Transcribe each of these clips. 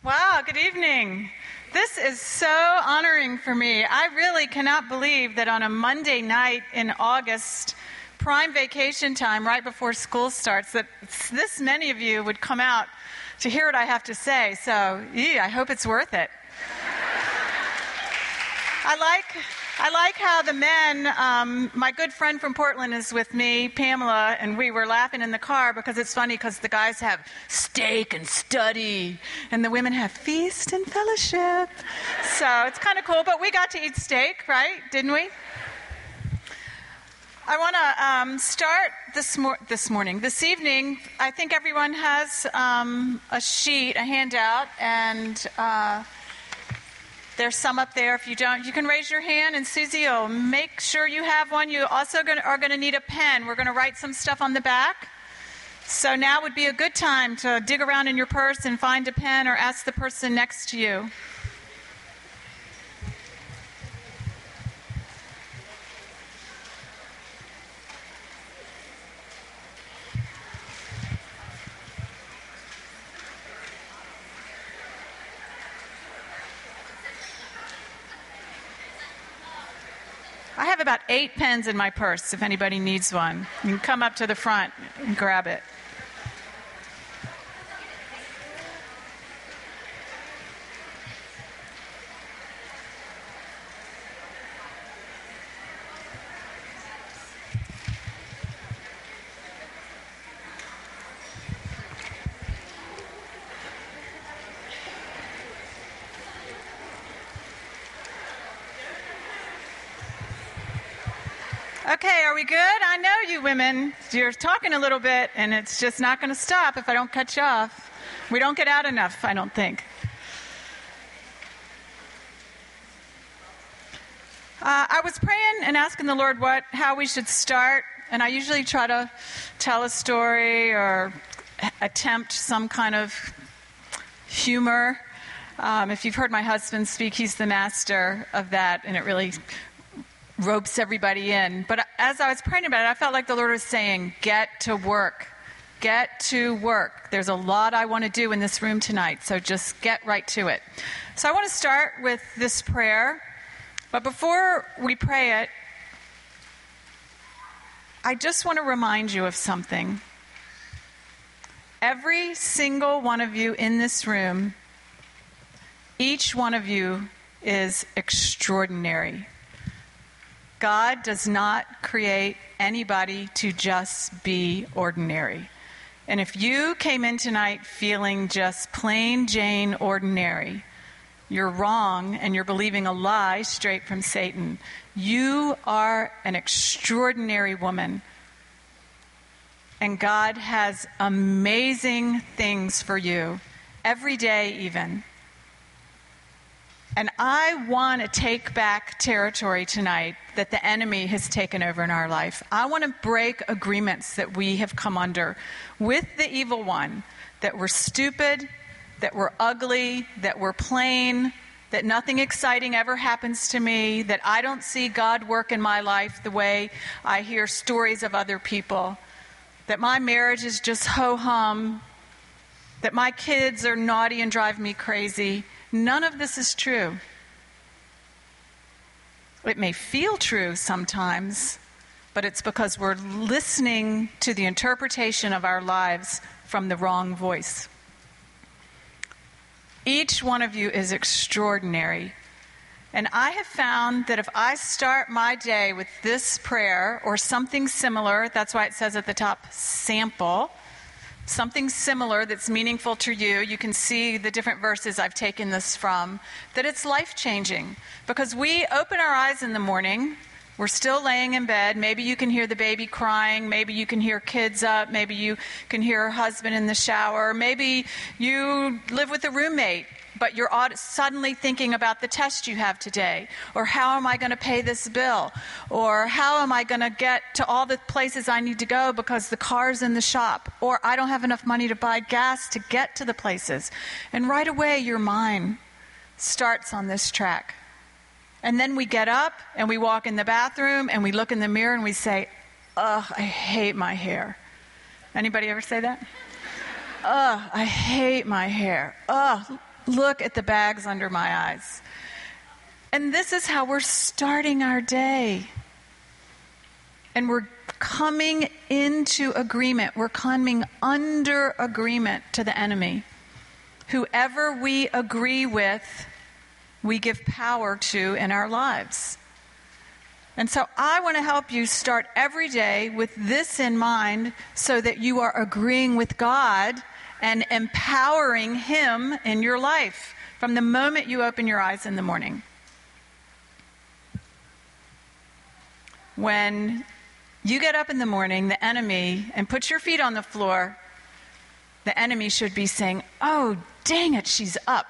Wow, good evening. This is so honoring for me. I really cannot believe that on a Monday night in August, prime vacation time, right before school starts, that this many of you would come out to hear what I have to say. So, I hope it's worth it. I like how the men, my good friend from Portland is with me, Pamela, and we were laughing in the car because it's funny because the guys have steak and study, and the women have feast and fellowship. So it's kind of cool, but we got to eat steak, right? Didn't we? I want to start this evening. I think everyone has a sheet, a handout, and there's some up there. If you don't, you can raise your hand, and Susie will make sure you have one. You also are going to need a pen. We're going to write some stuff on the back. So now would be a good time to dig around in your purse and find a pen or ask the person next to you. I have about 8 pens in my purse if anybody needs one. You can come up to the front and grab it. Okay, are we good? I know you women, you're talking a little bit, and it's just not going to stop if I don't cut you off. We don't get out enough, I don't think. I was praying and asking the Lord how we should start, and I usually try to tell a story or attempt some kind of humor. If you've heard my husband speak, he's the master of that, and it really ropes everybody in. But as I was praying about it, I felt like the Lord was saying, get to work. Get to work. There's a lot I want to do in this room tonight, so just get right to it. So I want to start with this prayer. But before we pray it, I just want to remind you of something. Every single one of you in this room, each one of you is extraordinary. God does not create anybody to just be ordinary. And if you came in tonight feeling just plain Jane ordinary, you're wrong and you're believing a lie straight from Satan. You are an extraordinary woman. And God has amazing things for you, every day even. And I want to take back territory tonight that the enemy has taken over in our life. I want to break agreements that we have come under with the evil one, that we're stupid, that we're ugly, that we're plain, that nothing exciting ever happens to me, that I don't see God work in my life the way I hear stories of other people, that my marriage is just ho-hum, that my kids are naughty and drive me crazy. None of this is true. It may feel true sometimes, but it's because we're listening to the interpretation of our lives from the wrong voice. Each one of you is extraordinary. And I have found that if I start my day with this prayer or something similar, that's why it says at the top, sample, something similar that's meaningful to you, you can see the different verses I've taken this from, that it's life-changing. Because we open our eyes in the morning, we're still laying in bed, maybe you can hear the baby crying, maybe you can hear kids up, maybe you can hear a husband in the shower, maybe you live with a roommate, but you're suddenly thinking about the test you have today, or how am I going to pay this bill, or how am I going to get to all the places I need to go because the car's in the shop, or I don't have enough money to buy gas to get to the places. And right away your mind starts on this track. And then we get up and we walk in the bathroom and we look in the mirror and we say, ugh, I hate my hair. Anybody ever say that? Ugh, I hate my hair. Ugh, look at the bags under my eyes. And this is how we're starting our day. And we're coming into agreement. We're coming under agreement to the enemy. Whoever we agree with, we give power to in our lives. And so I want to help you start every day with this in mind so that you are agreeing with God and empowering Him in your life from the moment you open your eyes in the morning. When you get up in the morning, the enemy, and put your feet on the floor, the enemy should be saying, "Oh, dang it, she's up."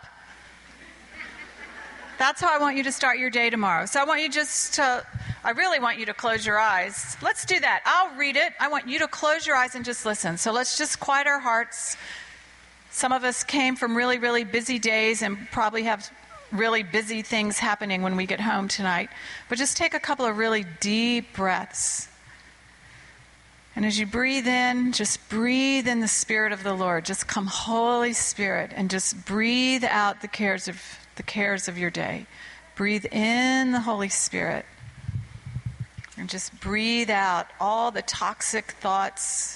That's how I want you to start your day tomorrow. So I really want you to close your eyes. Let's do that. I'll read it. I want you to close your eyes and just listen. So let's just quiet our hearts. Some of us came from really, really busy days and probably have really busy things happening when we get home tonight. But just take a couple of really deep breaths. And as you breathe in, just breathe in the Spirit of the Lord. Just come, Holy Spirit, and just breathe out the cares of your day. Breathe in the Holy Spirit. And just breathe out all the toxic thoughts.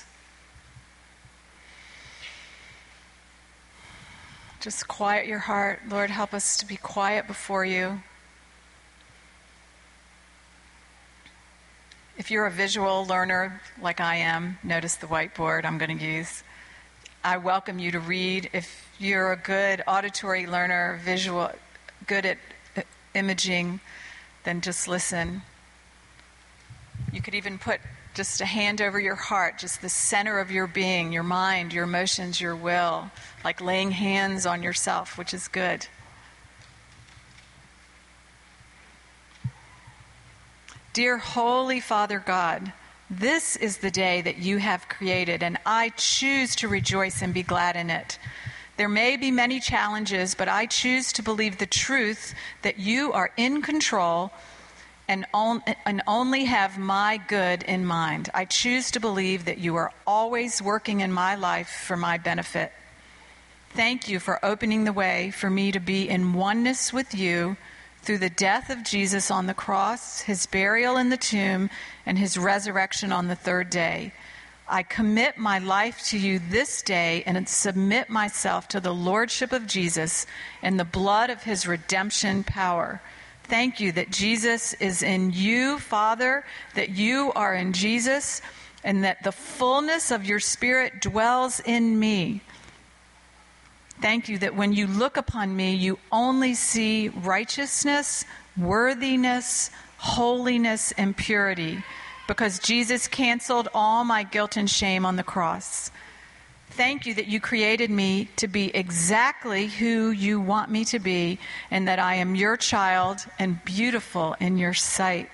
Just quiet your heart. Lord, help us to be quiet before you. If you're a visual learner like I am, notice the whiteboard I'm going to use. I welcome you to read. If you're a good auditory learner, visual, good at imaging, then just listen. You could even put just a hand over your heart, just the center of your being, your mind, your emotions, your will, like laying hands on yourself, which is good. Dear Holy Father God, this is the day that you have created, and I choose to rejoice and be glad in it. There may be many challenges, but I choose to believe the truth that you are in control and only have my good in mind. I choose to believe that you are always working in my life for my benefit. Thank you for opening the way for me to be in oneness with you through the death of Jesus on the cross, his burial in the tomb, and his resurrection on the third day. I commit my life to you this day and submit myself to the lordship of Jesus and the blood of his redemption power. Thank you that Jesus is in you, Father, that you are in Jesus, and that the fullness of your Spirit dwells in me. Thank you that when you look upon me, you only see righteousness, worthiness, holiness, and purity, because Jesus canceled all my guilt and shame on the cross. Thank you that you created me to be exactly who you want me to be, and that I am your child and beautiful in your sight.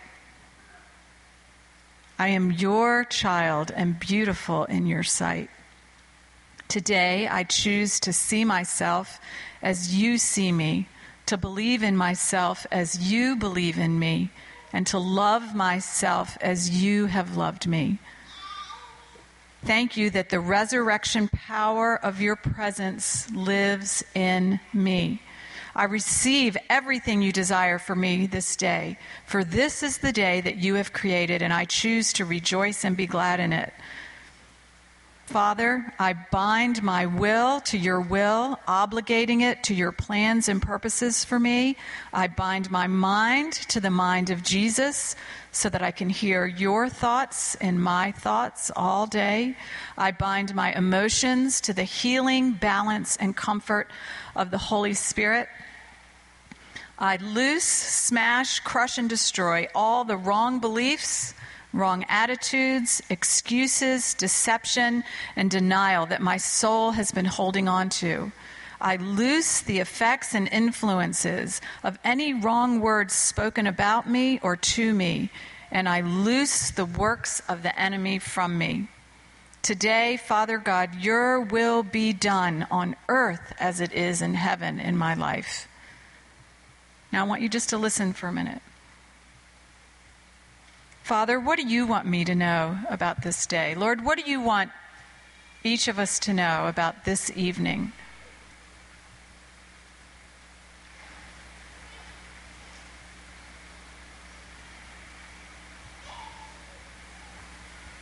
I am your child and beautiful in your sight. Today, I choose to see myself as you see me, to believe in myself as you believe in me, and to love myself as you have loved me. Thank you that the resurrection power of your presence lives in me. I receive everything you desire for me this day, for this is the day that you have created, and I choose to rejoice and be glad in it. Father, I bind my will to your will, obligating it to your plans and purposes for me. I bind my mind to the mind of Jesus so that I can hear your thoughts and my thoughts all day. I bind my emotions to the healing, balance, and comfort of the Holy Spirit. I loose, smash, crush, and destroy all the wrong beliefs, wrong attitudes, excuses, deception, and denial that my soul has been holding on to. I loose the effects and influences of any wrong words spoken about me or to me, and I loose the works of the enemy from me. Today, Father God, your will be done on earth as it is in heaven in my life. Now I want you just to listen for a minute. Father, what do you want me to know about this day? Lord, what do you want each of us to know about this evening?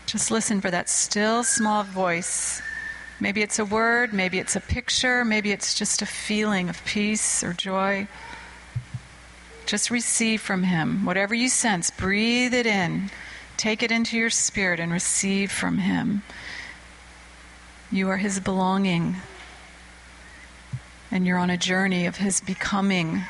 Just listen for that still small voice. Maybe it's a word, maybe it's a picture, maybe it's just a feeling of peace or joy. Just receive from him. Whatever you sense, breathe it in. Take it into your spirit and receive from him. You are his belonging. And you're on a journey of his becoming.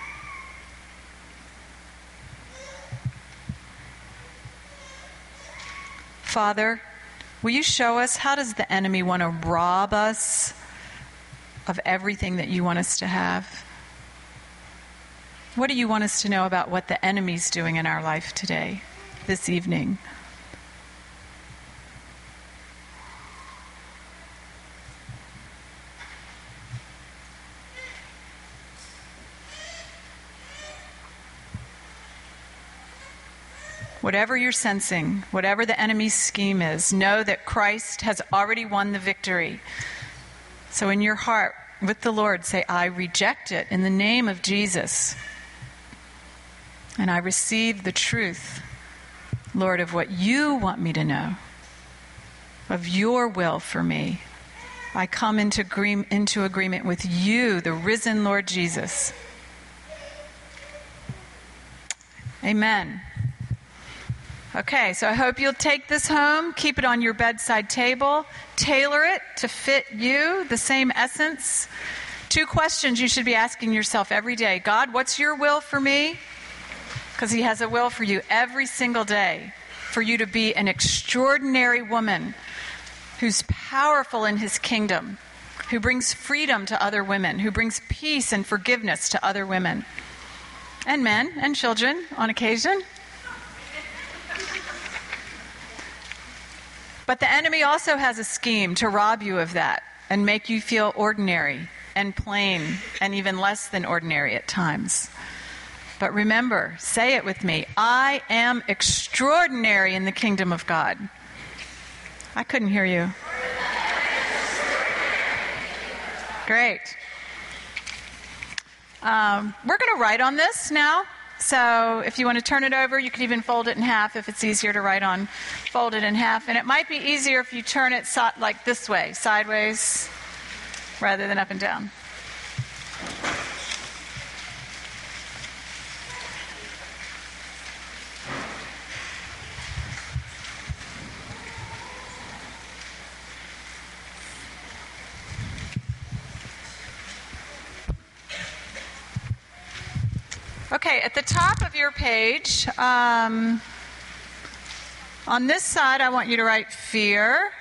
Father, will you show us how does the enemy want to rob us of everything that you want us to have? What do you want us to know about what the enemy's doing in our life today, this evening? Whatever you're sensing, whatever the enemy's scheme is, know that Christ has already won the victory. So in your heart, with the Lord, say, I reject it in the name of Jesus. And I receive the truth, Lord, of what you want me to know, of your will for me. I come into agreement with you, the risen Lord Jesus. Amen. Okay, so I hope you'll take this home, keep it on your bedside table, tailor it to fit you, the same essence. 2 questions you should be asking yourself every day. God, what's your will for me? Because he has a will for you every single day, for you to be an extraordinary woman who's powerful in his kingdom, who brings freedom to other women, who brings peace and forgiveness to other women, and men and children on occasion. But the enemy also has a scheme to rob you of that and make you feel ordinary and plain and even less than ordinary at times. But remember, say it with me, I am extraordinary in the kingdom of God. I couldn't hear you. Great. We're going to write on this now. So if you want to turn it over, you can even fold it in half if it's easier to write on. Fold it in half. And it might be easier if you turn it like this way, sideways, rather than up and down. Okay, at the top of your page, on this side, I want you to write fear.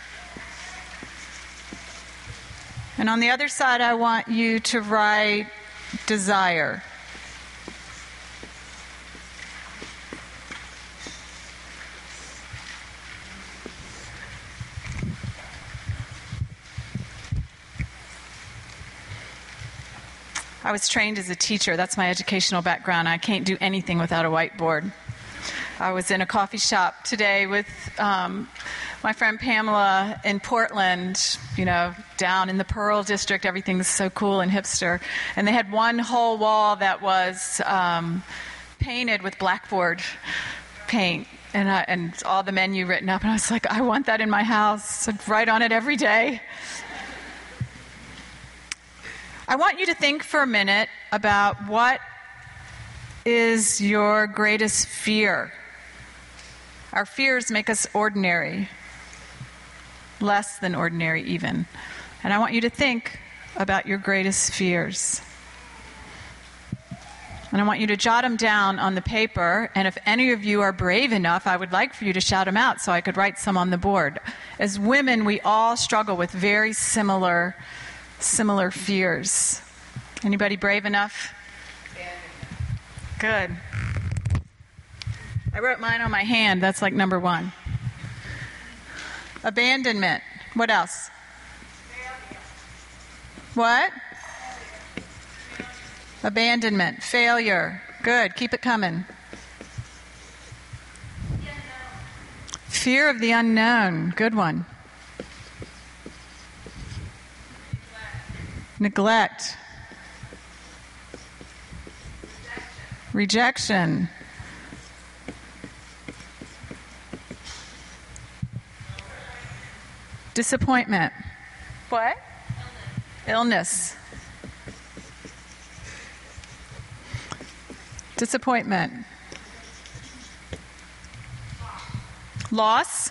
And on the other side, I want you to write desire. I was trained as a teacher. That's my educational background. I can't do anything without a whiteboard. I was in a coffee shop today with my friend Pamela in Portland, down in the Pearl District. Everything's so cool and hipster. And they had one whole wall that was painted with blackboard paint and all the menu written up. And I was like, I want that in my house. I'd write on it every day. I want you to think for a minute about what is your greatest fear. Our fears make us ordinary, less than ordinary even. And I want you to think about your greatest fears. And I want you to jot them down on the paper. And if any of you are brave enough, I would like for you to shout them out so I could write some on the board. As women, we all struggle with very similar fears. Anybody brave enough? Good. I wrote mine on my hand. That's like number 1. Abandonment. What else? What? Abandonment. Failure. Good. Keep it coming. Fear of the unknown. Good one. Neglect. Rejection. Disappointment. What? Illness. Disappointment. Loss.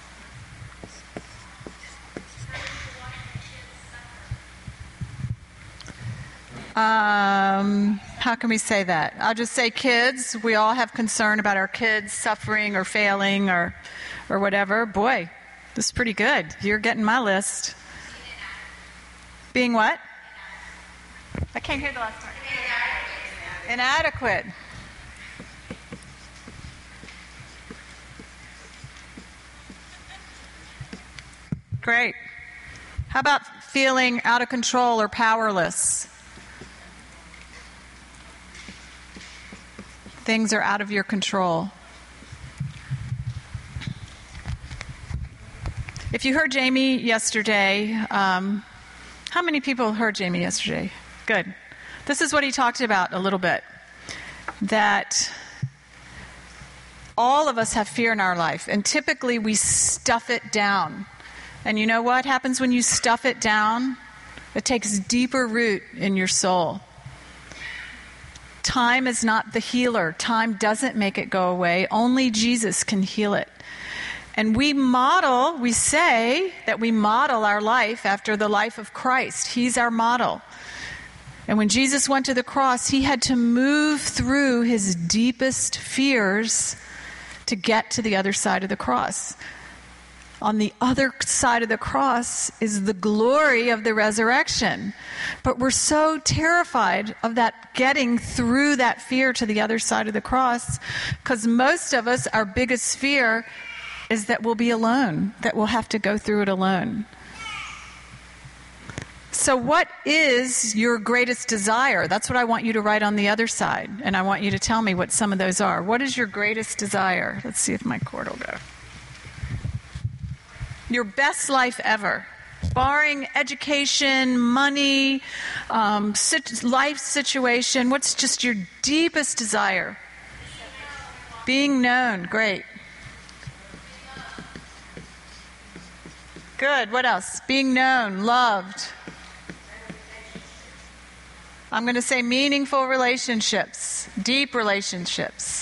How can we say that? I'll just say kids. We all have concern about our kids suffering or failing or whatever. Boy, this is pretty good. You're getting my list. Being what? I can't hear the last part. Inadequate. Great. How about feeling out of control or powerless? Things are out of your control. If you heard Jamie yesterday, how many people heard Jamie yesterday? Good. This is what he talked about a little bit. That all of us have fear in our life, and typically we stuff it down. And you know what happens when you stuff it down? It takes deeper root in your soul. Time is not the healer. Time doesn't make it go away. Only Jesus can heal it. And we say that we model our life after the life of Christ. He's our model. And when Jesus went to the cross, he had to move through his deepest fears to get to the other side of the cross. On the other side of the cross is the glory of the resurrection. But we're so terrified of that getting through that fear to the other side of the cross, because most of us, our biggest fear is that we'll be alone, that we'll have to go through it alone. So what is your greatest desire? That's what I want you to write on the other side. And I want you to tell me what some of those are. What is your greatest desire? Let's see if my cord will go. Your best life ever, barring education, money, life situation. What's just your deepest desire? Being known. Great. Good. What else? Being known, loved. I'm going to say meaningful relationships, deep relationships.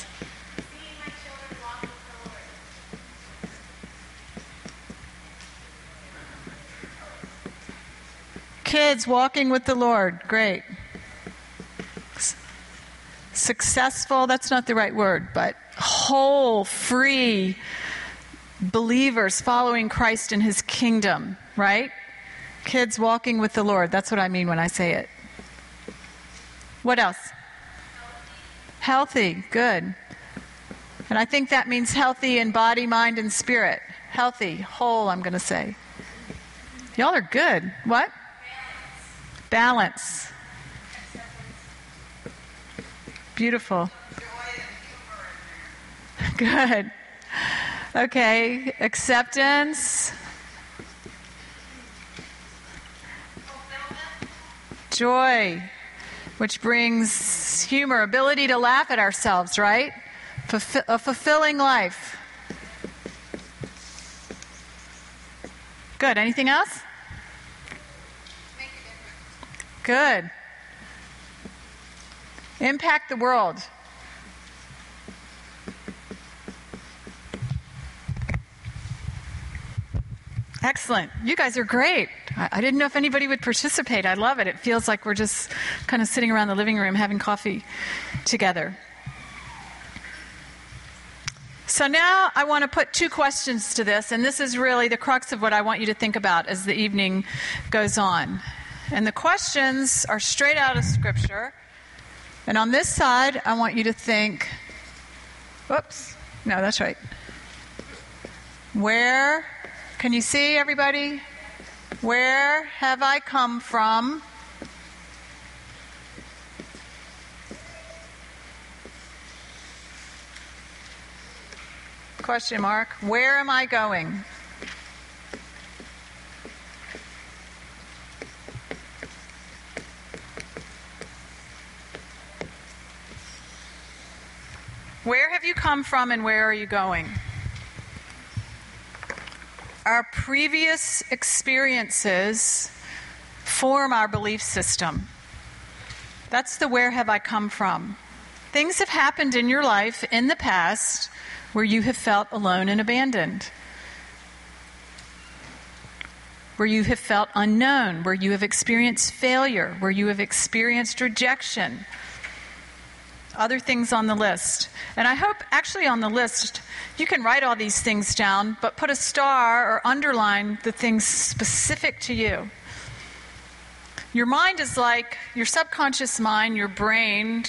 Kids walking with the Lord. Great. Successful, that's not the right word, but whole, free believers following Christ in his kingdom, right? Kids walking with the Lord. That's what I mean when I say it. What else? Healthy. Good. And I think that means healthy in body, mind, and spirit. Healthy, whole, I'm going to say. Y'all are good. What? Balance. Beautiful. Good. Okay. Acceptance. Joy, which brings humor, ability to laugh at ourselves, right? A fulfilling life. Good. Anything else? Good. Impact the world. Excellent. You guys are great. I didn't know if anybody would participate. I love it. It feels like we're just kind of sitting around the living room having coffee together. So now I want to put two questions to this, and this is really the crux of what I want you to think about as the evening goes on. And the questions are straight out of Scripture. And on this side, I want you to think, whoops, no, that's right. Where, can you see everybody? Where have I come from? Question mark. Where am I going? Where have you come from and where are you going? our previous experiences form our belief system. That's the where have I come from. Things have happened in your life in the past where you have felt alone and abandoned, where you have felt unknown, where you have experienced failure, where you have experienced rejection. Other things on the list. And I hope actually on the list you can write all these things down, but put a star or underline the things specific to you. Your mind is like, your subconscious mind, your brain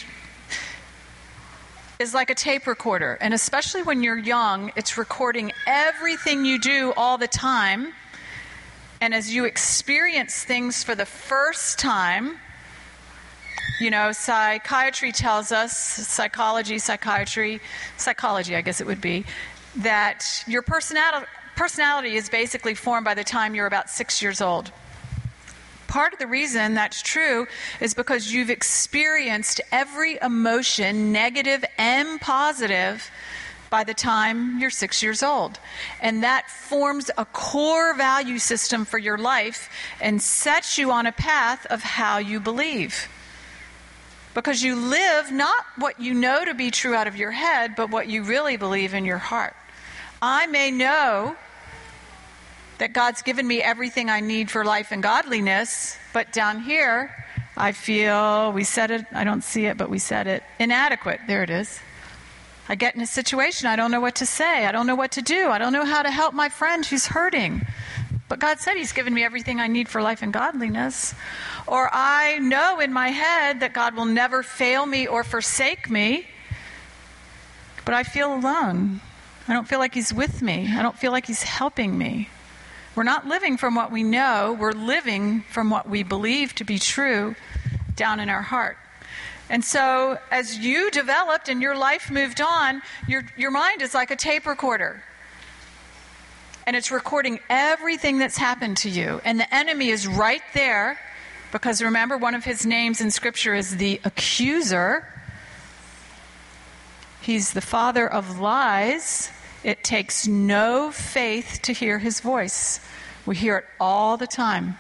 is like a tape recorder. And especially when you're young, it's recording everything you do all the time. And as you experience things for the first time, you know, psychiatry tells us, psychology, I guess it would be, that your personality is basically formed by the time you're about 6 years old. Part of the reason that's true is because you've experienced every emotion, negative and positive, by the time you're 6 years old. And that forms a core value system for your life and sets you on a path of how you believe. Because you live not what you know to be true out of your head, but what you really believe in your heart. I may know that God's given me everything I need for life and godliness, but down here, I feel, we said it, I don't see it, but we said it, inadequate. There it is. I get in a situation, I don't know what to say, I don't know what to do, I don't know how to help my friend who's hurting. But God said He's given me everything I need for life and godliness. Or I know in my head that God will never fail me or forsake me, but I feel alone. I don't feel like He's with me. I don't feel like He's helping me. We're not living from what we know. We're living from what we believe to be true down in our heart. And so as you developed and your life moved on, your mind is like a tape recorder. And it's recording everything that's happened to you. And the enemy is right there, because remember, one of his names in Scripture is the accuser. He's the father of lies. It takes no faith to hear his voice. We hear it all the time.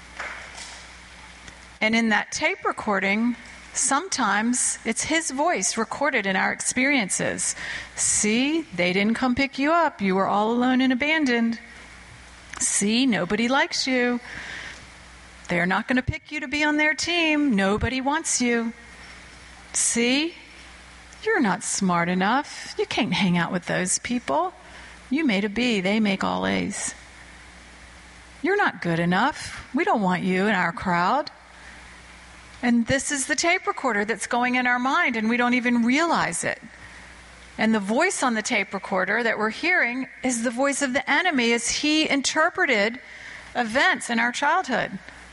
And in that tape recording, sometimes it's his voice recorded in our experiences. See, they didn't come pick you up. You were all alone and abandoned. See, nobody likes you. They're not going to pick you to be on their team. Nobody wants you. See, you're not smart enough. You can't hang out with those people. You made a B. They make all A's. You're not good enough. We don't want you in our crowd. And this is the tape recorder that's going in our mind, and we don't even realize it. And the voice on the tape recorder that we're hearing is the voice of the enemy as he interpreted events in our childhood.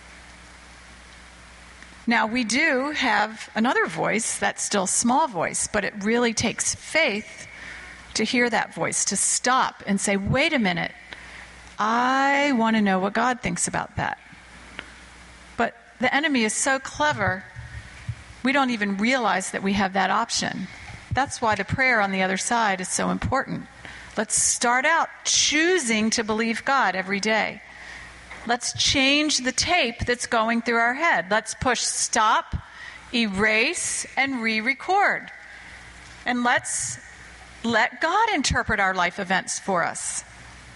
Now, we do have another voice, that's still small voice, but it really takes faith to hear that voice, to stop and say, wait a minute, I want to know what God thinks about that. But the enemy is so clever, we don't even realize that we have that option. That's why the prayer on the other side is so important. Let's start out choosing to believe God every day. Let's change the tape that's going through our head. Let's push stop, erase, and re-record. And let's let God interpret our life events for us.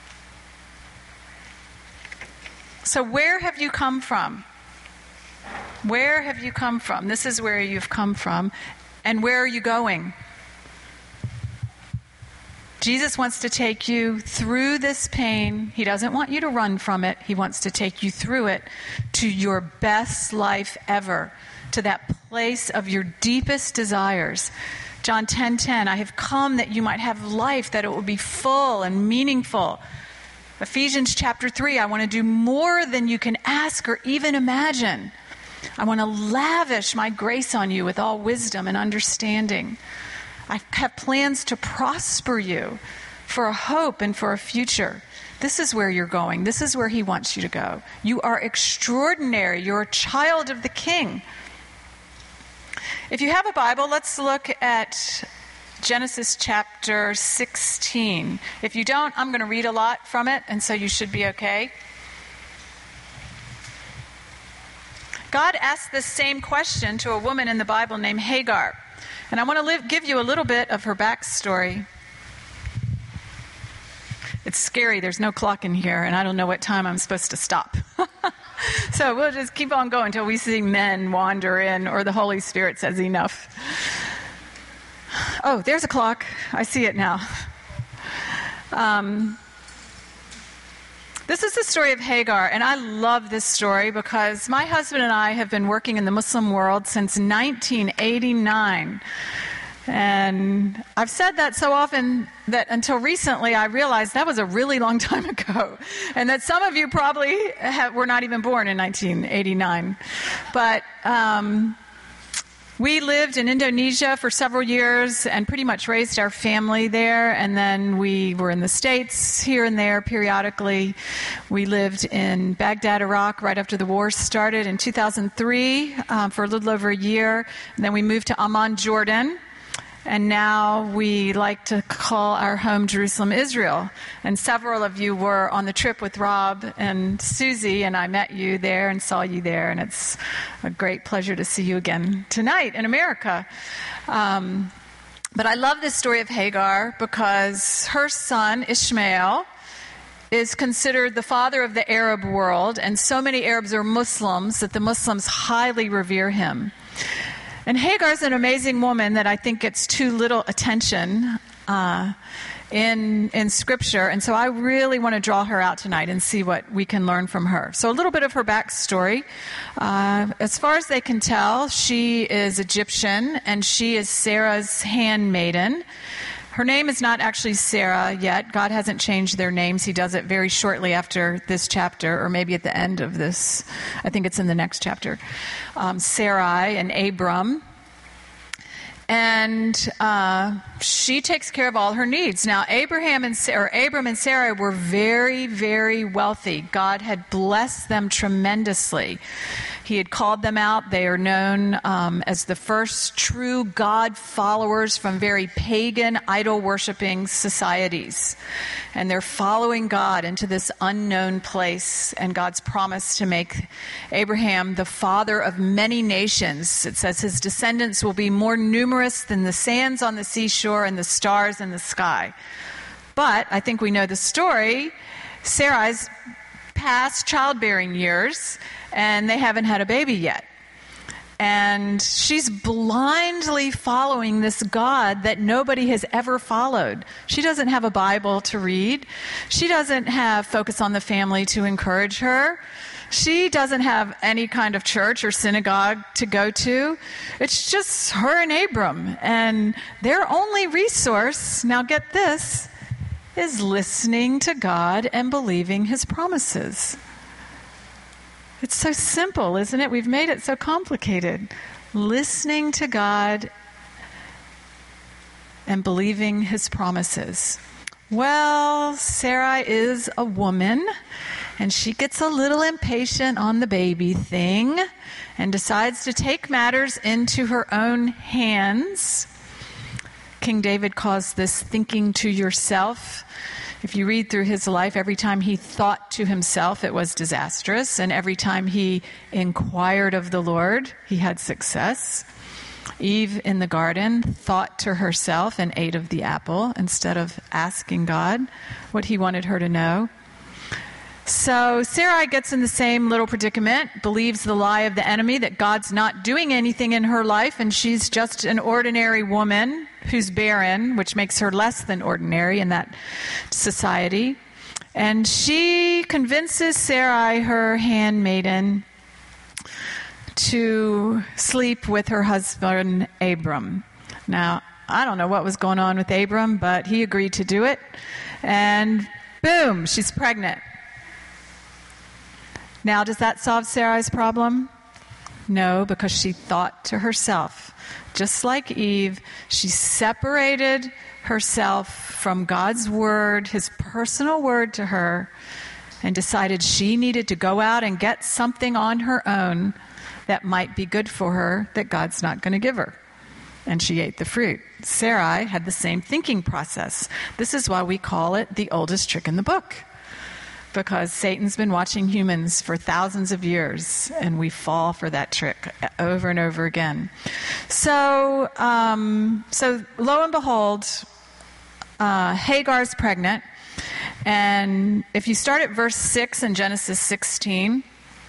So where have you come from? Where have you come from? This is where you've come from. And where are you going? Jesus wants to take you through this pain. He doesn't want you to run from it. He wants to take you through it to your best life ever, to that place of your deepest desires. John 10:10, I have come that you might have life, that it will be full and meaningful. Ephesians chapter 3, I want to do more than you can ask or even imagine. I want to lavish my grace on you with all wisdom and understanding. I have plans to prosper you for a hope and for a future. This is where you're going. This is where He wants you to go. You are extraordinary. You're a child of the King. If you have a Bible, let's look at Genesis chapter 16. If you don't, I'm going to read a lot from it, and so you should be okay. God asked this same question to a woman in the Bible named Hagar. And I want to give you a little bit of her backstory. It's scary. There's no clock in here, and I don't know what time I'm supposed to stop. So we'll just keep on going until we see men wander in or the Holy Spirit says enough. Oh, there's a clock. I see it now. This is the story of Hagar, and I love this story because my husband and I have been working in the Muslim world since 1989. And I've said that so often that until recently I realized that was a really long time ago. And that some of you probably were not even born in 1989. But we lived in Indonesia for several years and pretty much raised our family there. And then we were in the States here and there periodically. We lived in Baghdad, Iraq, right after the war started in 2003 for a little over a year. And then we moved to Amman, Jordan. And now we like to call our home Jerusalem, Israel. And several of you were on the trip with Rob and Susie, and I met you there and saw you there. And it's a great pleasure to see you again tonight in America. But I love this story of Hagar because her son, Ishmael, is considered the father of the Arab world. And so many Arabs are Muslims that the Muslims highly revere him. And Hagar's an amazing woman that I think gets too little attention in Scripture. And so I really want to draw her out tonight and see what we can learn from her. So a little bit of her backstory. As far as they can tell, she is Egyptian, and she is Sarah's handmaiden. Her name is not actually Sarah yet. God hasn't changed their names. He does it very shortly after this chapter, or maybe at the end of this. I think it's in the next chapter. Sarai and Abram. And she takes care of all her needs. Now, Abram and Sarai were very, very wealthy. God had blessed them tremendously. He had called them out. They are known as the first true God followers from very pagan, idol-worshiping societies. And they're following God into this unknown place and God's promise to make Abraham the father of many nations. It says his descendants will be more numerous than the sands on the seashore and the stars in the sky. But I think we know the story. Sarai's past childbearing years, and they haven't had a baby yet. And she's blindly following this God that nobody has ever followed. She doesn't have a Bible to read. She doesn't have Focus on the Family to encourage her. She doesn't have any kind of church or synagogue to go to. It's just her and Abram. And their only resource, now get this, is listening to God and believing his promises. It's so simple, isn't it? We've made it so complicated. Listening to God and believing his promises. Well, Sarai is a woman, and she gets a little impatient on the baby thing and decides to take matters into her own hands. King David calls this thinking to yourself. If you read through his life, every time he thought to himself, it was disastrous. And every time he inquired of the Lord, he had success. Eve in the garden thought to herself and ate of the apple instead of asking God what he wanted her to know. So Sarai gets in the same little predicament, believes the lie of the enemy that God's not doing anything in her life and she's just an ordinary woman who's barren, which makes her less than ordinary in that society. And she convinces Sarai, her handmaiden, to sleep with her husband Abram. Now, I don't know what was going on with Abram, but he agreed to do it. And boom, she's pregnant. Now, does that solve Sarai's problem? No, because she thought to herself. Just like Eve, she separated herself from God's word, his personal word to her, and decided she needed to go out and get something on her own that might be good for her that God's not going to give her. and she ate the fruit. Sarai had the same thinking process. This is why we call it the oldest trick in the book, because Satan's been watching humans for thousands of years, and we fall for that trick over and over again. So lo and behold, Hagar's pregnant, and if you start at verse 6 in Genesis 16,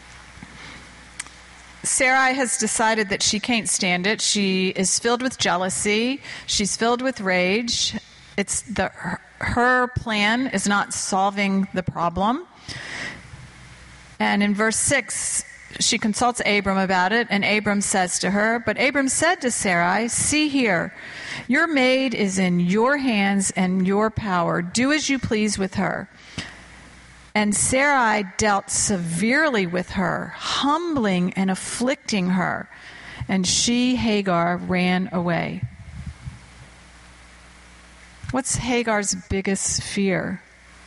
Sarai has decided that she can't stand it. She is filled with jealousy. She's filled with rage. Her plan is not solving the problem. And in verse 6, she consults Abram about it, and Abram says to her, but Abram said to Sarai, see here, your maid is in your hands and your power. Do as you please with her. And Sarai dealt severely with her, humbling and afflicting her. And she, Hagar, ran away. What's Hagar's biggest fear?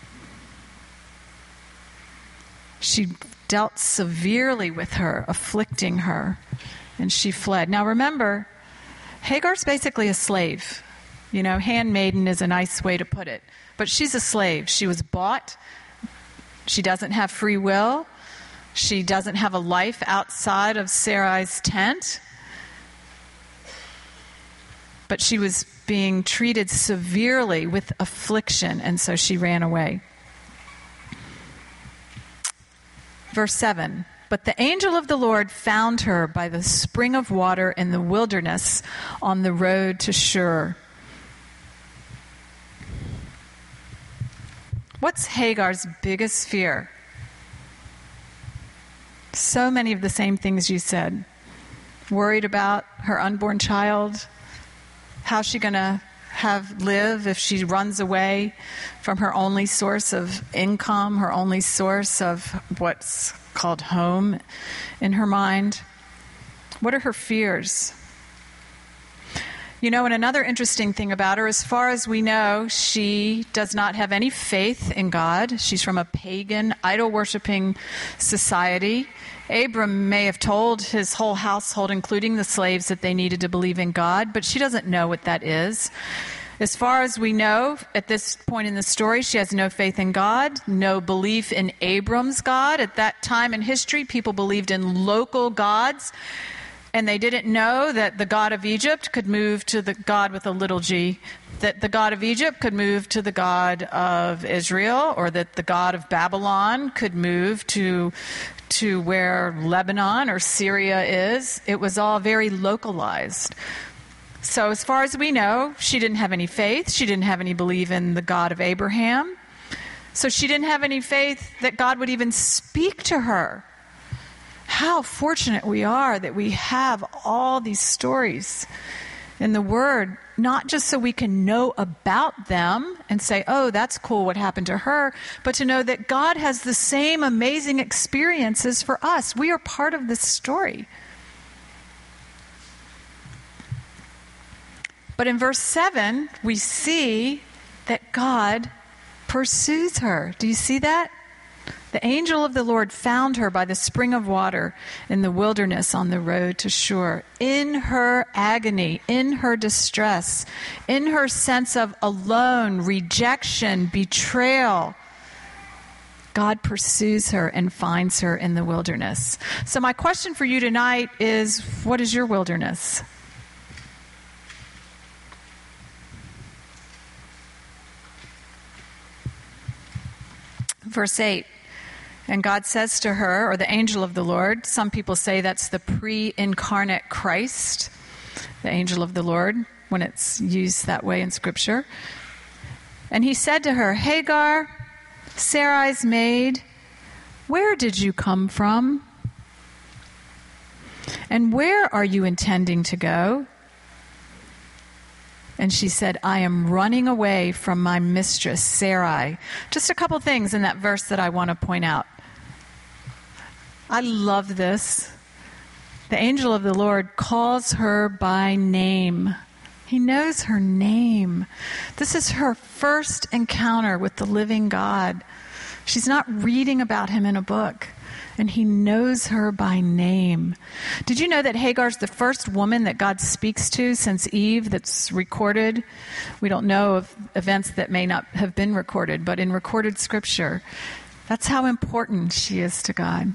She dealt severely with her, afflicting her, and she fled. Now remember, Hagar's basically a slave. Handmaiden is a nice way to put it. But she's a slave. She was bought. She doesn't have free will. She doesn't have a life outside of Sarai's tent. But she was being treated severely with affliction, and so she ran away. Verse 7, but the angel of the Lord found her by the spring of water in the wilderness on the road to Shur. What's Hagar's biggest fear? So many of the same things you said. Worried about her unborn child. How's she going to live if she runs away from her only source of income, her only source of what's called home in her mind? What are her fears? And another interesting thing about her, as far as we know, she does not have any faith in God. She's from a pagan, idol-worshiping society. Abram may have told his whole household, including the slaves, that they needed to believe in God, but she doesn't know what that is. As far as we know, at this point in the story, she has no faith in God, no belief in Abram's God. At that time in history, people believed in local gods, and they didn't know that the God of Egypt could move to the God with a little g, that the God of Egypt could move to the God of Israel, or that the God of Babylon could move to where Lebanon or Syria is. It was all very localized. So as far as we know, she didn't have any faith. She didn't have any belief in the God of Abraham. So she didn't have any faith that God would even speak to her. How fortunate we are that we have all these stories in the Word, not just so we can know about them and say, oh, that's cool what happened to her, but to know that God has the same amazing experiences for us. We are part of this story. But in verse 7, we see that God pursues her. Do you see that? The angel of the Lord found her by the spring of water in the wilderness on the road to Shur. In her agony, in her distress, in her sense of alone, rejection, betrayal, God pursues her and finds her in the wilderness. So my question for you tonight is, what is your wilderness? Verse 8. And God says to her, or the angel of the Lord, some people say that's the pre-incarnate Christ, the angel of the Lord, when it's used that way in Scripture. And he said to her, Hagar, Sarai's maid, where did you come from? And where are you intending to go? And she said, I am running away from my mistress, Sarai. Just a couple things in that verse that I want to point out. I love this. The angel of the Lord calls her by name. He knows her name. This is her first encounter with the living God. She's not reading about him in a book. And he knows her by name. Did you know that Hagar's the first woman that God speaks to since Eve that's recorded? We don't know of events that may not have been recorded, but in recorded scripture, that's how important she is to God.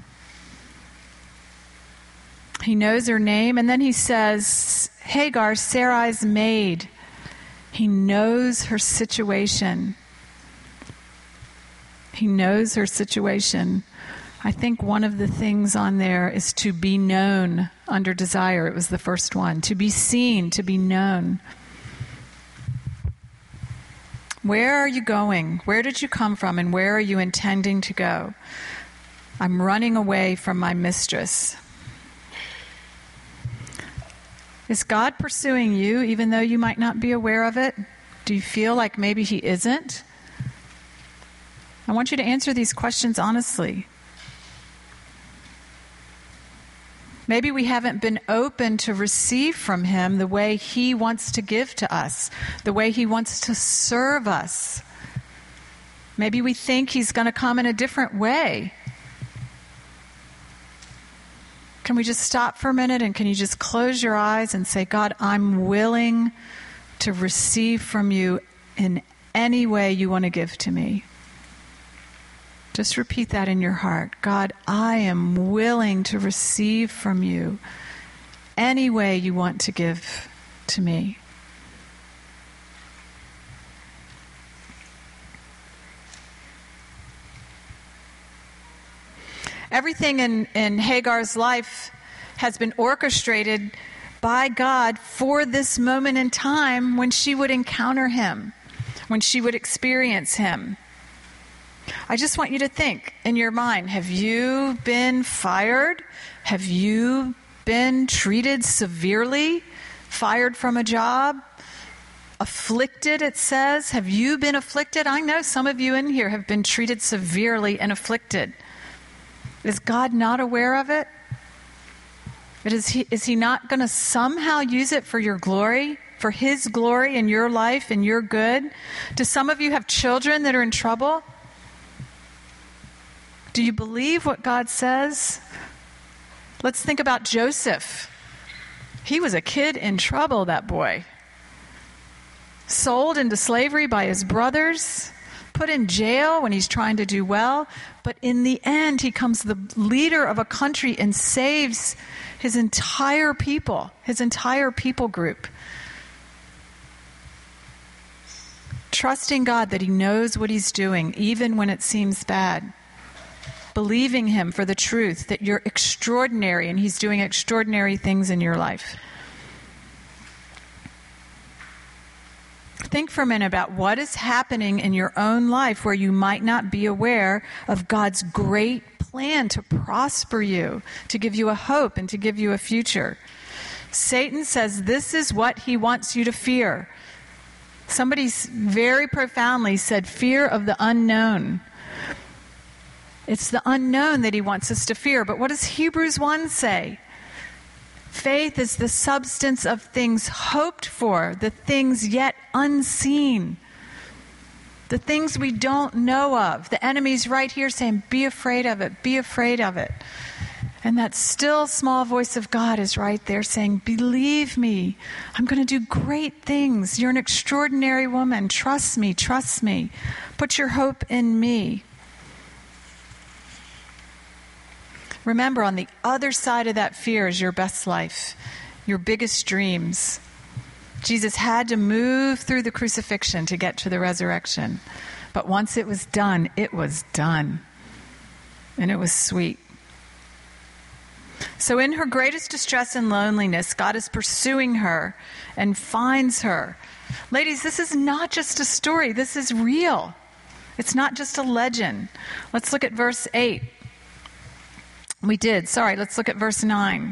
He knows her name, and then he says, Hagar, Sarai's maid. He knows her situation. He knows her situation. I think one of the things on there is to be known under desire. It was the first one. To be seen, to be known. Where are you going? Where did you come from, and where are you intending to go? I'm running away from my mistress. Is God pursuing you even though you might not be aware of it? Do you feel like maybe he isn't? I want you to answer these questions honestly. Maybe we haven't been open to receive from him the way he wants to give to us, the way he wants to serve us. Maybe we think he's going to come in a different way. Can we just stop for a minute, and can you just close your eyes and say, God, I'm willing to receive from you in any way you want to give to me. Just repeat that in your heart. God, I am willing to receive from you any way you want to give to me. Everything in Hagar's life has been orchestrated by God for this moment in time when she would encounter him, when she would experience him. I just want you to think in your mind, have you been fired? Have you been treated severely? Fired from a job? Afflicted, it says. Have you been afflicted? I know some of you in here have been treated severely and afflicted. Is God not aware of it? Is he not going to somehow use it for your glory, for his glory in your life and your good? Do some of you have children that are in trouble? Do you believe what God says? Let's think about Joseph. He was a kid in trouble, that boy. Sold into slavery by his brothers, put in jail when he's trying to do well, but in the end, he becomes the leader of a country and saves his entire people group. Trusting God that he knows what he's doing, even when it seems bad. Believing him for the truth that you're extraordinary and he's doing extraordinary things in your life. Think for a minute about what is happening in your own life where you might not be aware of God's great plan to prosper you, to give you a hope and to give you a future. Satan says this is what he wants you to fear. Somebody very profoundly said fear of the unknown. It's the unknown that he wants us to fear. But what does Hebrews 1 say? Faith is the substance of things hoped for, the things yet unseen, the things we don't know of. The enemy's right here saying, be afraid of it, be afraid of it. And that still small voice of God is right there saying, believe me, I'm going to do great things. You're an extraordinary woman. Trust me, trust me. Put your hope in me. Remember, on the other side of that fear is your best life, your biggest dreams. Jesus had to move through the crucifixion to get to the resurrection. But once it was done, it was done. And it was sweet. So in her greatest distress and loneliness, God is pursuing her and finds her. Ladies, this is not just a story. This is real. It's not just a legend. Let's look at verse 8. Let's look at verse 9.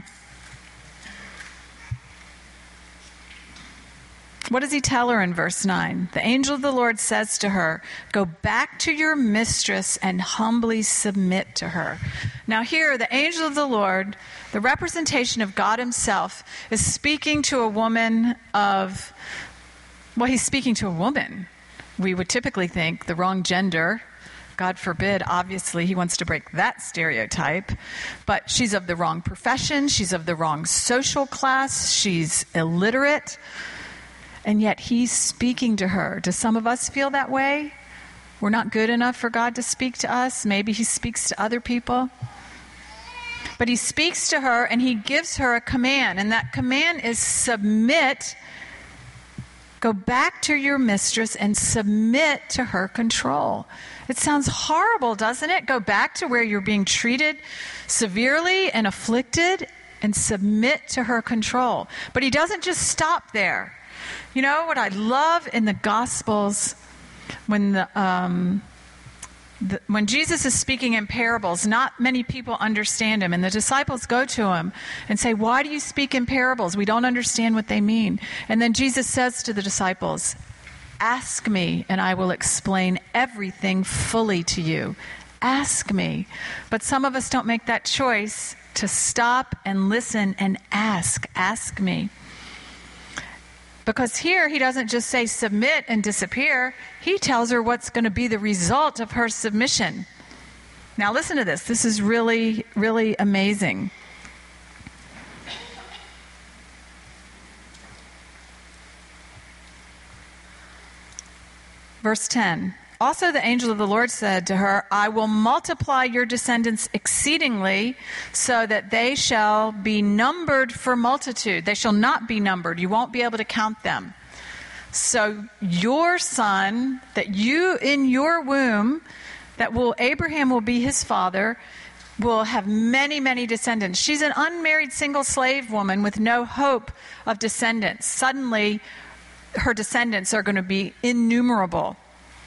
What does he tell her in verse 9? The angel of the Lord says to her, go back to your mistress and humbly submit to her. Now here, the angel of the Lord, the representation of God himself, is speaking to a woman he's speaking to a woman. We would typically think the wrong gender, God forbid, obviously, he wants to break that stereotype. But she's of the wrong profession. She's of the wrong social class. She's illiterate. And yet he's speaking to her. Do some of us feel that way? We're not good enough for God to speak to us. Maybe he speaks to other people. But he speaks to her and he gives her a command. And that command is submit. Go back to your mistress and submit to her control. It sounds horrible, doesn't it? Go back to where you're being treated severely and afflicted and submit to her control. But he doesn't just stop there. You know what I love in the Gospels when when Jesus is speaking in parables, not many people understand him. And the disciples go to him and say, why do you speak in parables? We don't understand what they mean. And then Jesus says to the disciples, ask me and I will explain everything fully to you. Ask me. But some of us don't make that choice to stop and listen and ask. Ask me. Because here he doesn't just say submit and disappear. He tells her what's going to be the result of her submission. Now listen to this. This is really, really amazing. Verse 10. Also the angel of the Lord said to her, I will multiply your descendants exceedingly so that they shall be numbered for multitude. They shall not be numbered. You won't be able to count them. So your son, that you in your womb, Abraham will be his father, will have many, many descendants. She's an unmarried single slave woman with no hope of descendants. Suddenly, her descendants are going to be innumerable.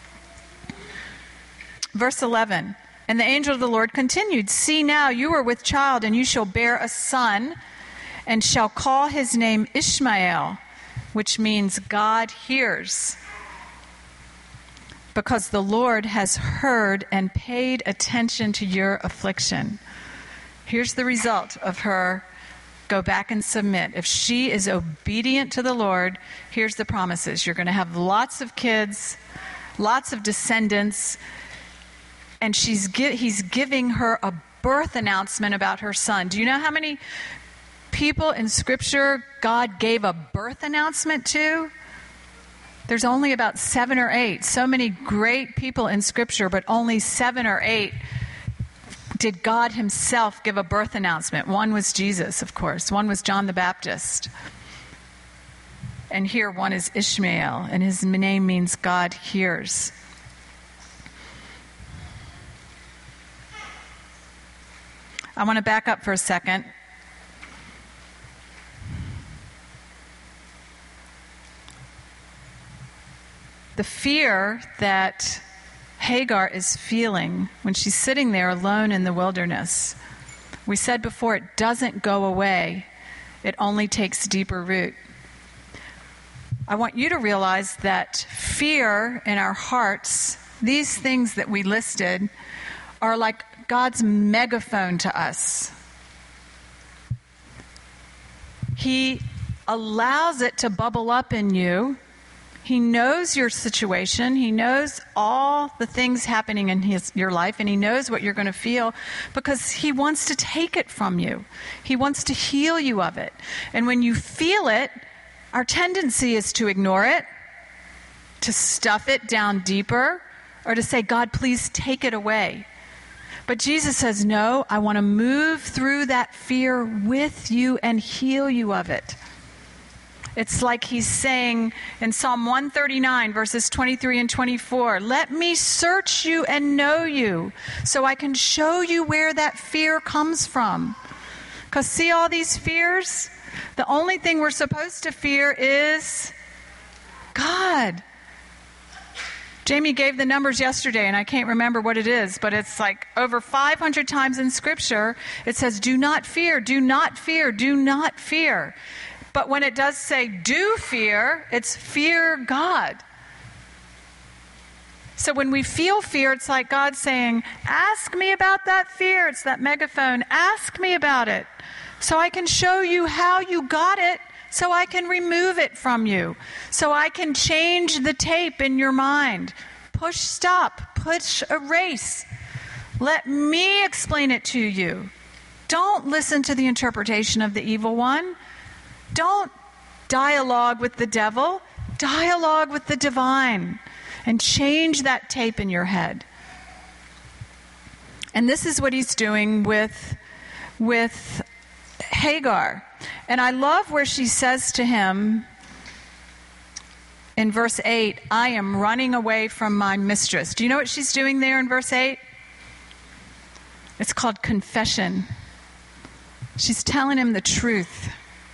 Verse 11, and the angel of the Lord continued, see now, you are with child, and you shall bear a son, and shall call his name Ishmael, which means God hears, because the Lord has heard and paid attention to your affliction. Here's the result of her go back and submit. If she is obedient to the Lord, here's the promises. You're going to have lots of kids, lots of descendants, and he's giving her a birth announcement about her son. Do you know how many people in Scripture God gave a birth announcement to? There's only about 7 or 8. So many great people in Scripture, but only 7 or 8 did God himself give a birth announcement. One was Jesus, of course. One was John the Baptist. And here one is Ishmael, and his name means God hears. I want to back up for a second. The fear that Hagar is feeling when she's sitting there alone in the wilderness, we said before, it doesn't go away. It only takes deeper root. I want you to realize that fear in our hearts, these things that we listed, are like God's megaphone to us. He allows it to bubble up in you. He knows your situation. He knows all the things happening in your life, and he knows what you're going to feel because he wants to take it from you. He wants to heal you of it. And when you feel it, our tendency is to ignore it, to stuff it down deeper, or to say, God, please take it away. But Jesus says, no, I want to move through that fear with you and heal you of it. It's like he's saying in Psalm 139, verses 23 and 24, let me search you and know you so I can show you where that fear comes from. Because see all these fears? The only thing we're supposed to fear is God. Jamie gave the numbers yesterday, and I can't remember what it is, but it's like over 500 times in Scripture, it says, do not fear, do not fear, do not fear. But when it does say do fear, it's fear God. So when we feel fear, it's like God saying, ask me about that fear. It's that megaphone. Ask me about it so I can show you how you got it, so I can remove it from you, so I can change the tape in your mind. Push stop, push a race. Let me explain it to you. Don't listen to the interpretation of the evil one. Don't dialogue with the devil. Dialogue with the divine. And change that tape in your head. And this is what he's doing with Hagar. And I love where she says to him in verse 8, I am running away from my mistress. Do you know what she's doing there in verse 8? It's called confession. She's telling him the truth.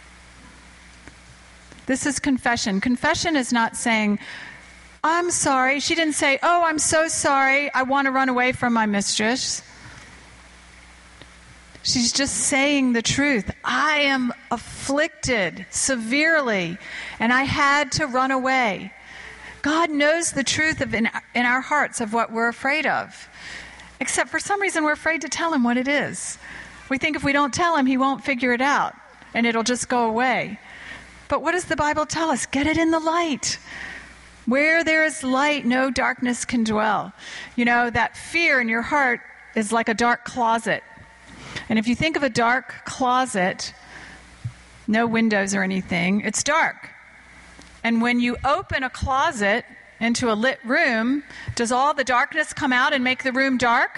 This is confession. Confession is not saying, I'm sorry. She didn't say, oh, I'm so sorry. I want to run away from my mistress. She's just saying the truth. I am afflicted severely, and I had to run away. God knows the truth in our hearts of what we're afraid of. Except for some reason we're afraid to tell him what it is. We think if we don't tell him, he won't figure it out, and it'll just go away. But what does the Bible tell us? Get it in the light. Where there is light, no darkness can dwell. You know, that fear in your heart is like a dark closet. And if you think of a dark closet, no windows or anything, it's dark. And when you open a closet into a lit room, does all the darkness come out and make the room dark?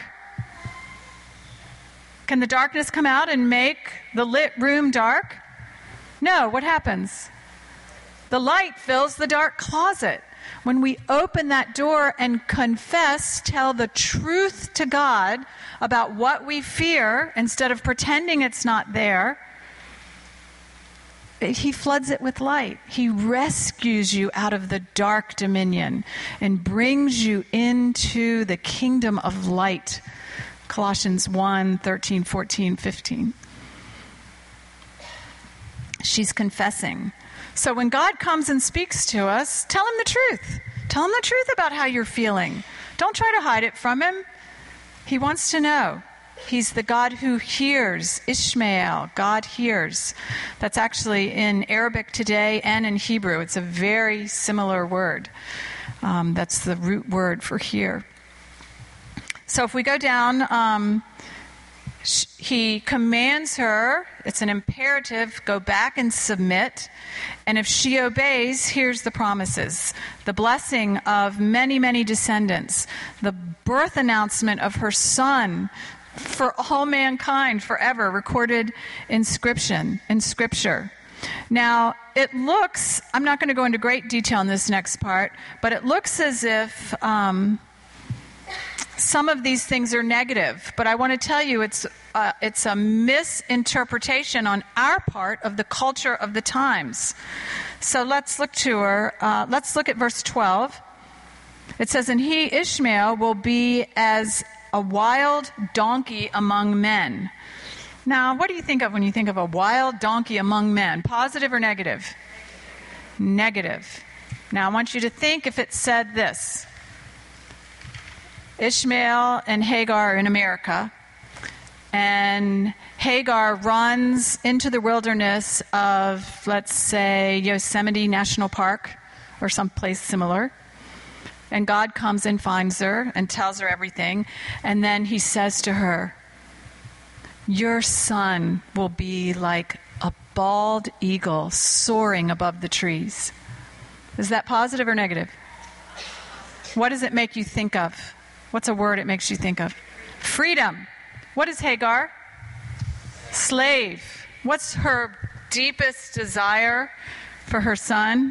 Can the darkness come out and make the lit room dark? No, what happens? The light fills the dark closet. When we open that door and confess, tell the truth to God about what we fear, instead of pretending it's not there, he floods it with light. He rescues you out of the dark dominion and brings you into the kingdom of light. Colossians 1, 13, 14, 15. She's confessing. So when God comes and speaks to us, tell him the truth. Tell him the truth about how you're feeling. Don't try to hide it from him. He wants to know. He's the God who hears. Ishmael, God hears. That's actually in Arabic today and in Hebrew. It's a very similar word. That's the root word for hear. So if we go down, he commands her, it's an imperative, go back and submit. And if she obeys, here's the promises. The blessing of many, many descendants. The birth announcement of her son for all mankind forever, recorded in Scripture. Now, it looks, I'm not going to go into great detail in this next part, but it looks as if some of these things are negative. But I want to tell you it's a misinterpretation on our part of the culture of the times. So let's look to her. Let's look at verse 12. It says, and he, Ishmael, will be as a wild donkey among men. Now, what do you think of when you think of a wild donkey among men? Positive or negative? Negative. Now, I want you to think if it said this. Ishmael and Hagar are in America, and Hagar runs into the wilderness of, let's say, Yosemite National Park or someplace similar. And God comes and finds her and tells her everything. And then he says to her, your son will be like a bald eagle soaring above the trees. Is that positive or negative? What does it make you think of? What's a word it makes you think of? Freedom. What is Hagar? Slave. What's her deepest desire for her son?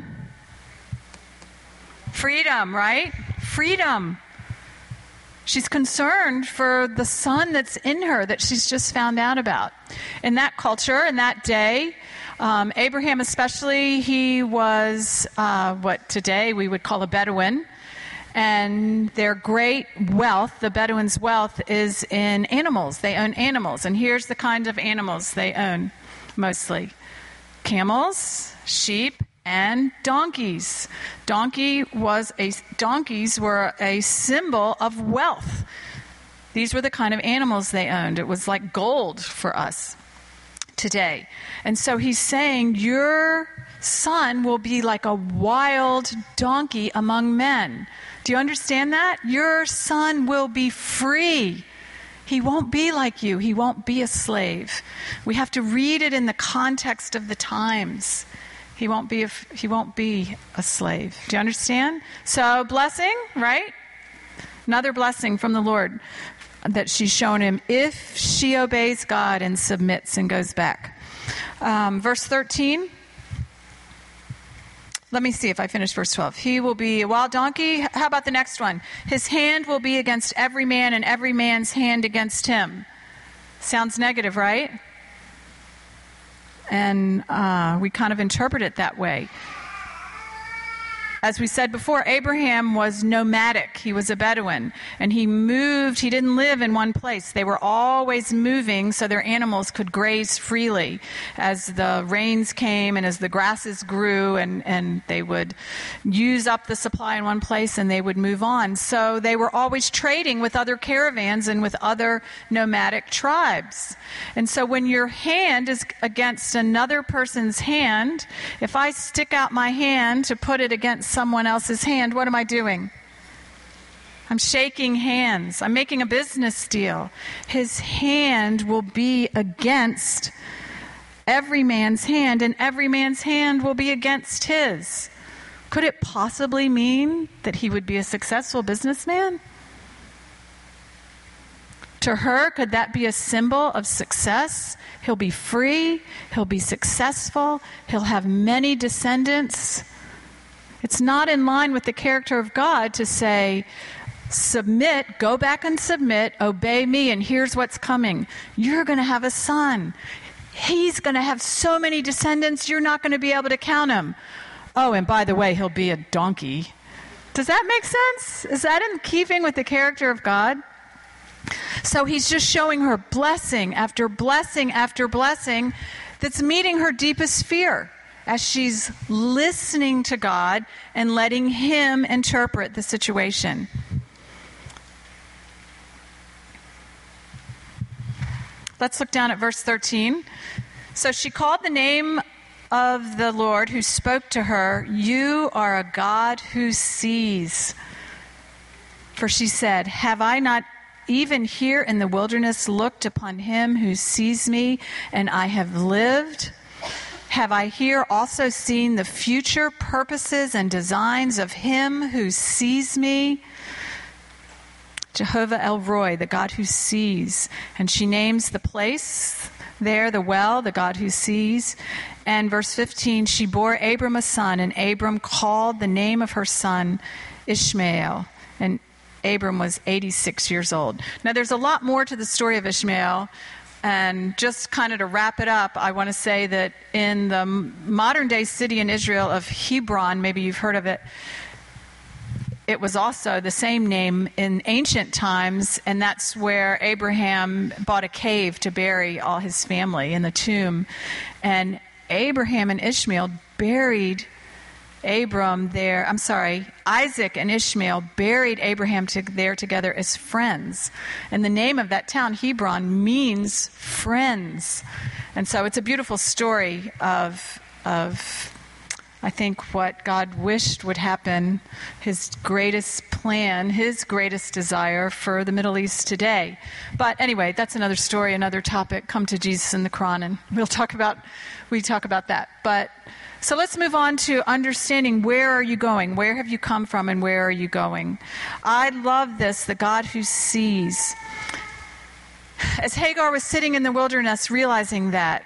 Freedom, right? Freedom. She's concerned for the son that's in her that she's just found out about. In that culture, in that day, Abraham especially, he was what today we would call a Bedouin. And their great wealth, the Bedouins' wealth, is in animals. They own animals. And here's the kind of animals they own mostly. Camels, sheep, and donkeys. Donkeys were a symbol of wealth. These were the kind of animals they owned. It was like gold for us today. And so he's saying, your son will be like a wild donkey among men. Do you understand that? Your son will be free. He won't be like you. He won't be a slave. We have to read it in the context of the times. He won't be a slave. Do you understand? So, blessing, right? Another blessing from the Lord that she's shown him if she obeys God and submits and goes back. Verse 13. Let me see if I finish verse 12. He will be a wild donkey. How about the next one? His hand will be against every man and every man's hand against him. Sounds negative, right? And we kind of interpret it that way. As we said before, Abraham was nomadic. He was a Bedouin. And he moved. He didn't live in one place. They were always moving so their animals could graze freely as the rains came and as the grasses grew, and they would use up the supply in one place and they would move on. So they were always trading with other caravans and with other nomadic tribes. And so when your hand is against another person's hand, if I stick out my hand to put it against someone else's hand, what am I doing? I'm shaking hands. I'm making a business deal. His hand will be against every man's hand, and every man's hand will be against his. Could it possibly mean that he would be a successful businessman? To her, could that be a symbol of success? He'll be free. He'll be successful. He'll have many descendants. It's not in line with the character of God to say, submit, go back and submit, obey me, and here's what's coming. You're going to have a son. He's going to have so many descendants, you're not going to be able to count them. Oh, and by the way, he'll be a donkey. Does that make sense? Is that in keeping with the character of God? So he's just showing her blessing after blessing after blessing that's meeting her deepest fear as she's listening to God and letting him interpret the situation. Let's look down at verse 13. So she called the name of the Lord who spoke to her, "You are a God who sees." For she said, "Have I not even here in the wilderness looked upon him who sees me, and I have lived? Have I here also seen the future purposes and designs of him who sees me?" Jehovah El Roi, the God who sees. And she names the place there, the well, the God who sees. And verse 15, she bore Abram a son, and Abram called the name of her son Ishmael. And Abram was 86 years old. Now, there's a lot more to the story of Ishmael. And just kind of to wrap it up, I want to say that in the modern-day city in Israel of Hebron, maybe you've heard of it, it was also the same name in ancient times, and that's where Abraham bought a cave to bury all his family in the tomb. And Abraham and Ishmael buried Isaac and Ishmael buried Abraham there together as friends. And the name of that town, Hebron, means friends. And so it's a beautiful story of I think what God wished would happen, his greatest plan, his greatest desire for the Middle East today. But anyway, that's another story, another topic. Come to Jesus in the Quran, and we talk about that. But so let's move on to understanding, where are you going? Where have you come from, and where are you going? I love this, the God who sees. As Hagar was sitting in the wilderness realizing that,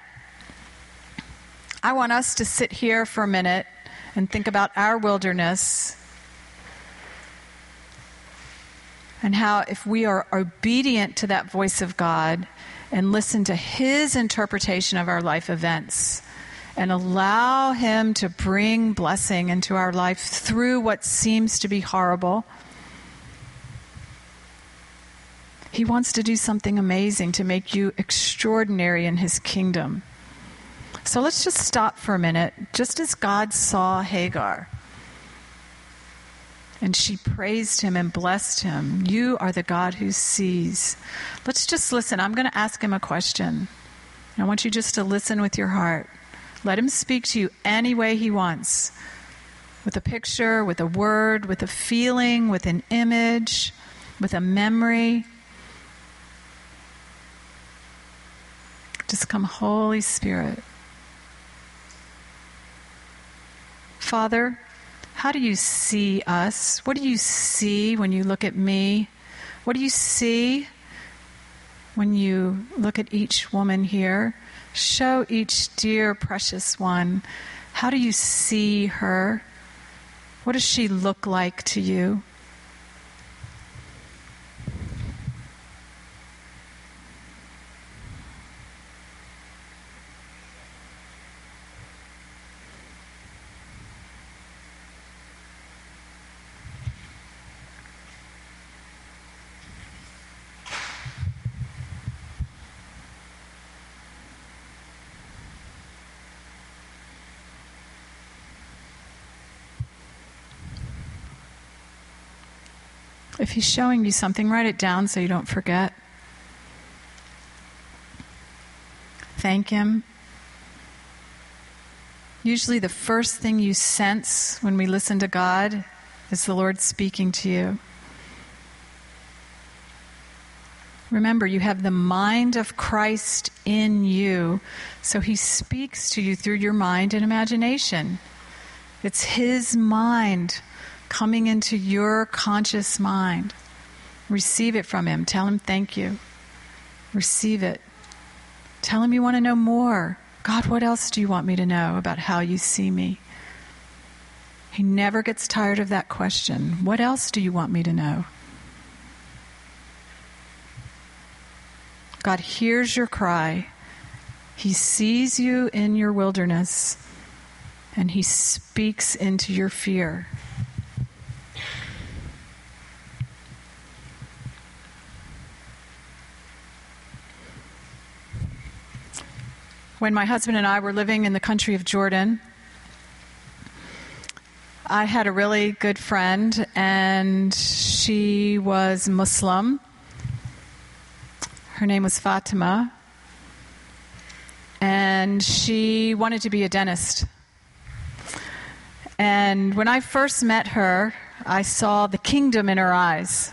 I want us to sit here for a minute and think about our wilderness and how, if we are obedient to that voice of God and listen to his interpretation of our life events and allow him to bring blessing into our life through what seems to be horrible, he wants to do something amazing to make you extraordinary in his kingdom. So let's just stop for a minute, just as God saw Hagar. And she praised him and blessed him. You are the God who sees. Let's just listen. I'm going to ask him a question. I want you just to listen with your heart. Let him speak to you any way he wants. With a picture, with a word, with a feeling, with an image, with a memory. Just come, Holy Spirit. Father, how do you see us? What do you see when you look at me? What do you see when you look at each woman here? Show each dear, precious one. How do you see her? What does she look like to you? If he's showing you something, write it down so you don't forget. Thank him. Usually the first thing you sense when we listen to God is the Lord speaking to you. Remember, you have the mind of Christ in you, so he speaks to you through your mind and imagination. It's his mind coming into your conscious mind. Receive it from him. Tell him thank you. Receive it. Tell him you want to know more. God, what else do you want me to know about how you see me? He never gets tired of that question. What else do you want me to know? God hears your cry. He sees you in your wilderness, and he speaks into your fear. When my husband and I were living in the country of Jordan, I had a really good friend, and she was Muslim. Her name was Fatima, and she wanted to be a dentist. And when I first met her, I saw the kingdom in her eyes.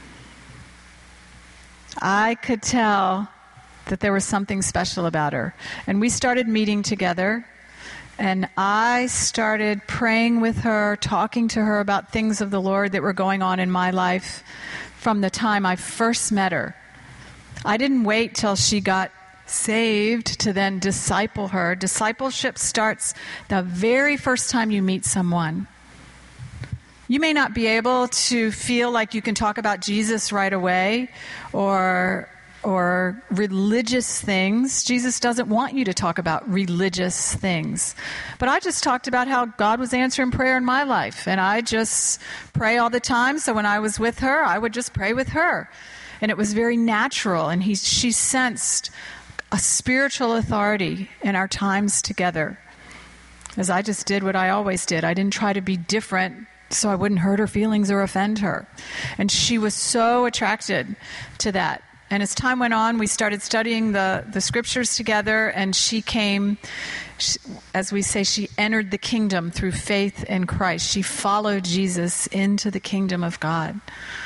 I could tell that there was something special about her. And we started meeting together, and I started praying with her, talking to her about things of the Lord that were going on in my life from the time I first met her. I didn't wait till she got saved to then disciple her. Discipleship starts the very first time you meet someone. You may not be able to feel like you can talk about Jesus right away or religious things. Jesus doesn't want you to talk about religious things. But I just talked about how God was answering prayer in my life. And I just pray all the time. So when I was with her, I would just pray with her. And it was very natural. And she sensed a spiritual authority in our times together. As I just did what I always did. I didn't try to be different so I wouldn't hurt her feelings or offend her. And she was so attracted to that. And as time went on, we started studying the scriptures together, and she came, as we say, she entered the kingdom through faith in Christ. She followed Jesus into the kingdom of God.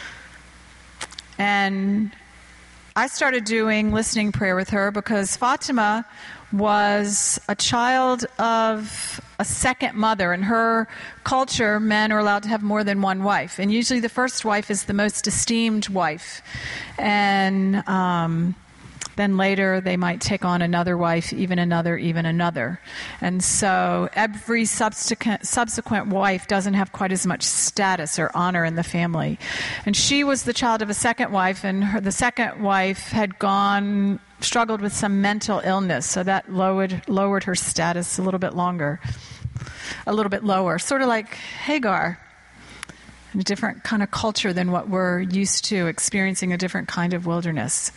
And I started doing listening prayer with her because Fatima was a child of a second mother. In her culture, men are allowed to have more than one wife. And usually the first wife is the most esteemed wife. And then later they might take on another wife, even another. And so every subsequent wife doesn't have quite as much status or honor in the family. And she was the child of a second wife, and the second wife had struggled with some mental illness, so that lowered her status a little bit lower, sort of like Hagar, in a different kind of culture than what we're used to, experiencing a different kind of wilderness.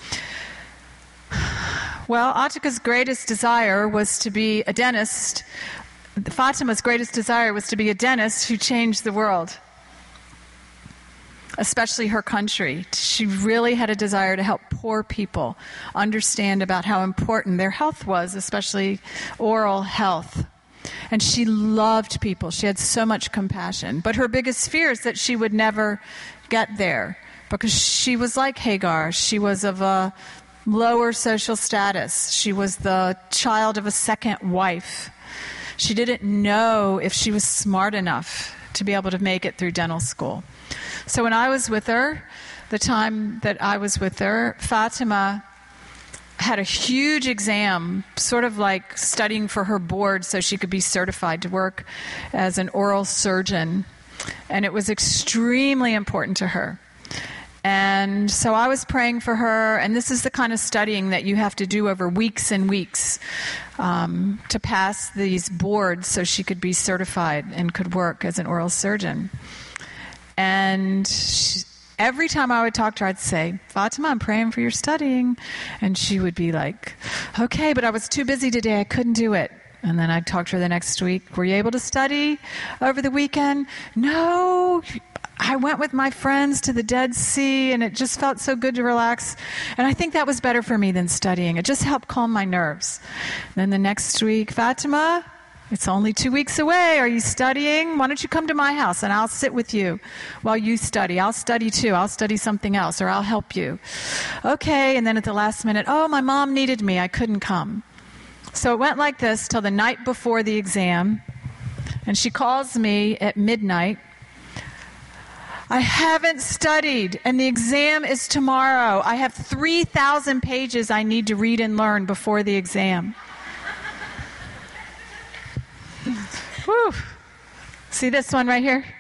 Well, Atika's greatest desire was to be a dentist. Fatima's greatest desire was to be a dentist who changed the world. especially her country. She really had a desire to help poor people understand about how important their health was, especially oral health. And she loved people. She had so much compassion. But her biggest fear is that she would never get there because she was like Hagar. She was of a lower social status. She was the child of a second wife. She didn't know if she was smart enough to be able to make it through dental school. So when I was with her, the time that I was with her, Fatima had a huge exam, sort of like studying for her board so she could be certified to work as an oral surgeon. And it was extremely important to her. And so I was praying for her, and this is the kind of studying that you have to do over weeks and weeks to pass these boards so she could be certified and could work as an oral surgeon. And every time I would talk to her, I'd say, Fatima, I'm praying for your studying. And she would be like, okay, but I was too busy today. I couldn't do it. And then I'd talk to her the next week. Were you able to study over the weekend? No, I went with my friends to the Dead Sea, and it just felt so good to relax. And I think that was better for me than studying. It just helped calm my nerves. Then the next week, Fatima, it's only 2 weeks away. Are you studying? Why don't you come to my house and I'll sit with you while you study. I'll study too. I'll study something else, or I'll help you. Okay, and then at the last minute, oh, my mom needed me. I couldn't come. So it went like this till the night before the exam, and she calls me at midnight. I haven't studied, and the exam is tomorrow. I have 3,000 pages I need to read and learn before the exam. Whew. See this one right here?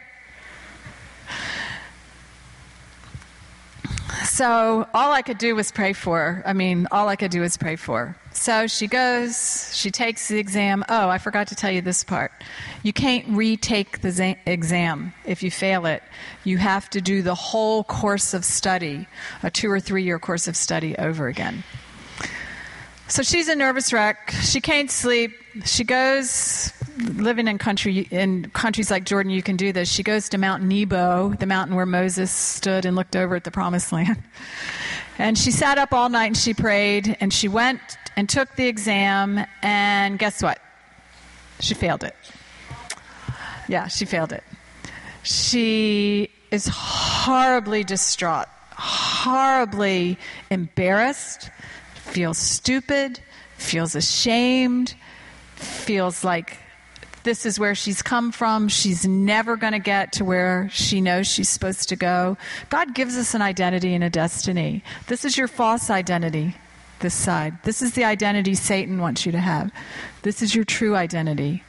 So all I could do was pray for her. All I could do was pray for her. So she goes, she takes the exam. Oh, I forgot to tell you this part. You can't retake the exam if you fail it. You have to do the whole course of study, a 2 or 3 year course of study over again. So she's a nervous wreck. She can't sleep. She goes, living in countries like Jordan, you can do this. She goes to Mount Nebo, the mountain where Moses stood and looked over at the Promised Land. And she sat up all night and she prayed, and she went and took the exam, and guess what? She failed it. Yeah, she failed it. She is horribly distraught, horribly embarrassed, feels stupid, feels ashamed, feels like this is where she's come from. She's never going to get to where she knows she's supposed to go. God gives us an identity and a destiny. This is your false identity, this side. This is the identity Satan wants you to have. This is your true identity.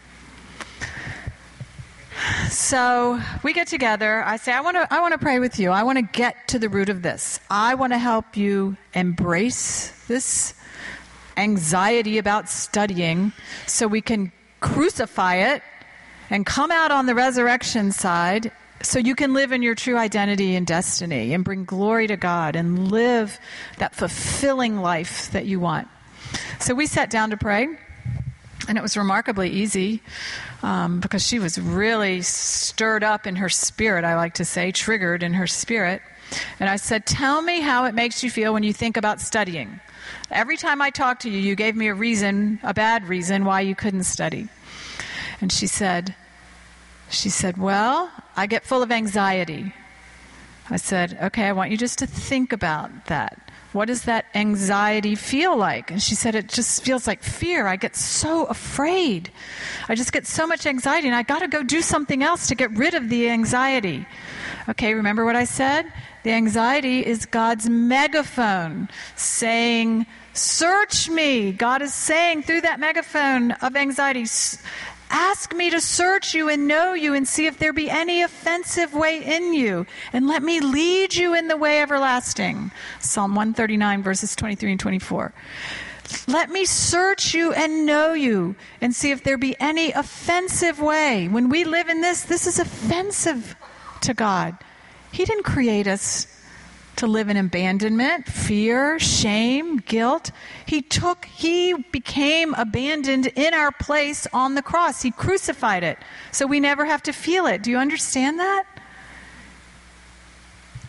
So we get together. I say, I want to pray with you. I want to get to the root of this. I want to help you embrace this anxiety about studying so we can crucify it and come out on the resurrection side so you can live in your true identity and destiny and bring glory to God and live that fulfilling life that you want. So we sat down to pray, and it was remarkably easy because she was really stirred up in her spirit, I like to say, triggered in her spirit. And I said, tell me how it makes you feel when you think about studying. Every time I talked to you, you gave me a bad reason why you couldn't study. And she said, well, I get full of anxiety. I said, okay, I want you just to think about that. What does that anxiety feel like? And she said, it just feels like fear. I get so afraid. I just get so much anxiety, and I got to go do something else to get rid of the anxiety. Okay, remember what I said? The anxiety is God's megaphone saying, search me. God is saying through that megaphone of anxiety, ask me to search you and know you and see if there be any offensive way in you, and let me lead you in the way everlasting. Psalm 139, verses 23 and 24. Let me search you and know you and see if there be any offensive way. When we live in this is offensive to God. He didn't create us to live in abandonment, fear, shame, guilt. He became abandoned in our place on the cross. He crucified it, so we never have to feel it. Do you understand that?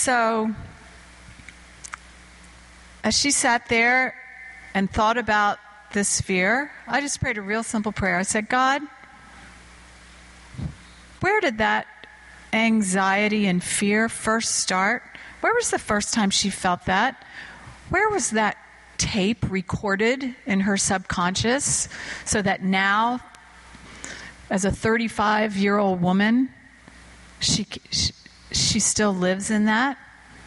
so, as she sat there and thought about this fear, I just prayed a real simple prayer. I said, God, where did that anxiety and fear first start? Where was the first time she felt that? Where was that tape recorded in her subconscious so that now, as a 35-year-old woman, she still lives in that?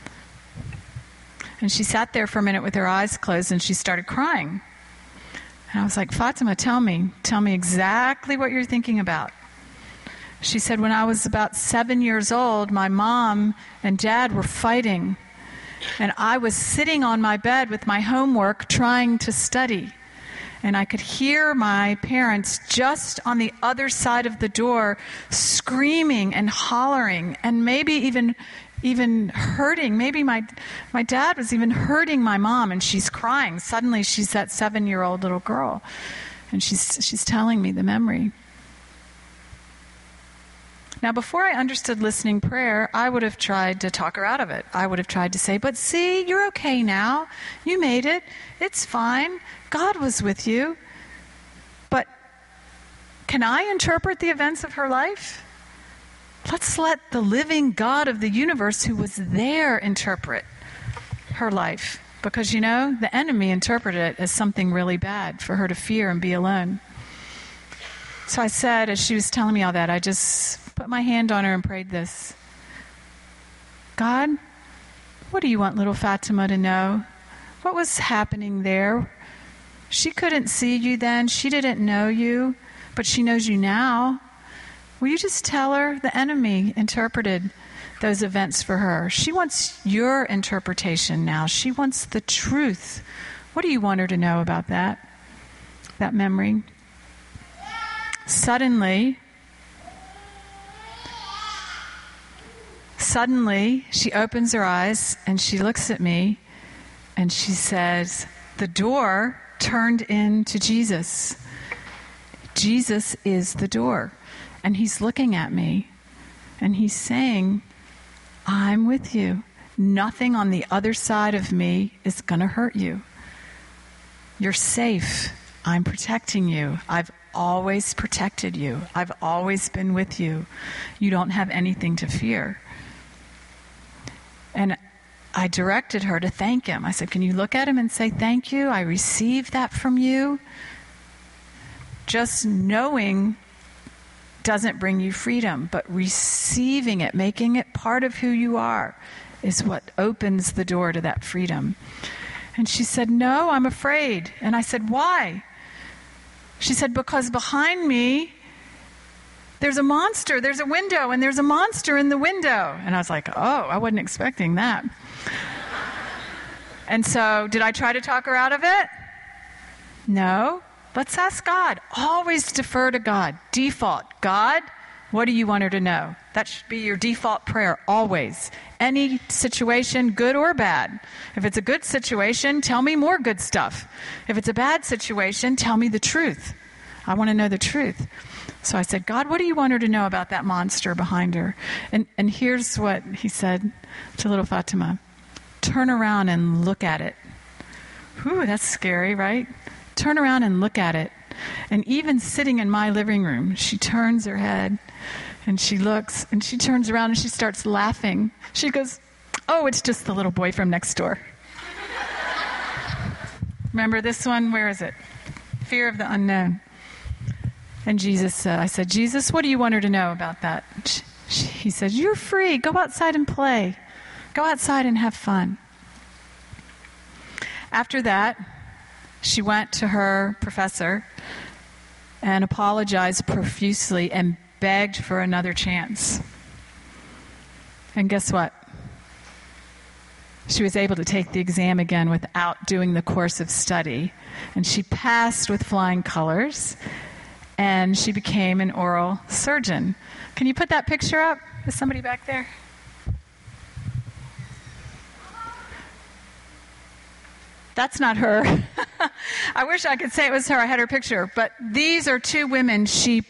And she sat there for a minute with her eyes closed and she started crying. And I was like, Fatima, tell me exactly what you're thinking about. She said, when I was about 7 years old, my mom and dad were fighting. And I was sitting on my bed with my homework trying to study. And I could hear my parents just on the other side of the door screaming and hollering and maybe even hurting. Maybe my dad was even hurting my mom, and she's crying. Suddenly she's that 7-year-old little girl, and she's telling me the memory. Now, before I understood listening prayer, I would have tried to talk her out of it. I would have tried to say, but see, you're okay now. You made it. It's fine. God was with you. But can I interpret the events of her life? Let's let the living God of the universe who was there interpret her life. Because, the enemy interpreted it as something really bad for her to fear and be alone. So I said, as she was telling me all that, I just put my hand on her and prayed this. God, what do you want little Fatima to know? What was happening there? She couldn't see you then. She didn't know you, but she knows you now. Will you just tell her the enemy interpreted those events for her? She wants your interpretation now. She wants the truth. What do you want her to know about that memory? Suddenly, she opens her eyes and she looks at me and she says, the door turned into Jesus. Jesus is the door. And he's looking at me and he's saying, I'm with you. Nothing on the other side of me is going to hurt you. You're safe. I'm protecting you. I've always protected you. I've always been with you. You don't have anything to fear. And I directed her to thank him. I said, can you look at him and say thank you? I received that from you. Just knowing doesn't bring you freedom, but receiving it, making it part of who you are, is what opens the door to that freedom. And she said, no, I'm afraid. And I said, why? She said, because behind me, there's a monster, there's a window, and there's a monster in the window. And I was like, oh, I wasn't expecting that. And so, did I try to talk her out of it? No. Let's ask God. Always defer to God. Default. God, what do you want her to know? That should be your default prayer, always. Any situation, good or bad. If it's a good situation, tell me more good stuff. If it's a bad situation, tell me the truth. I want to know the truth. So I said, God, what do you want her to know about that monster behind her? And here's what he said to little Fatima. Turn around and look at it. Whew, that's scary, right? Turn around and look at it. And even sitting in my living room, she turns her head and she looks and she turns around and she starts laughing. She goes, oh, it's just the little boy from next door. Remember this one? Where is it? Fear of the unknown. And I said, Jesus, what do you want her to know about that? He said, you're free. Go outside and play. Go outside and have fun. After that, she went to her professor and apologized profusely and begged for another chance. And guess what? She was able to take the exam again without doing the course of study. And she passed with flying colors. And she became an oral surgeon. Can you put that picture up? Is somebody back there? That's not her. I wish I could say it was her. I had her picture. But these are two women she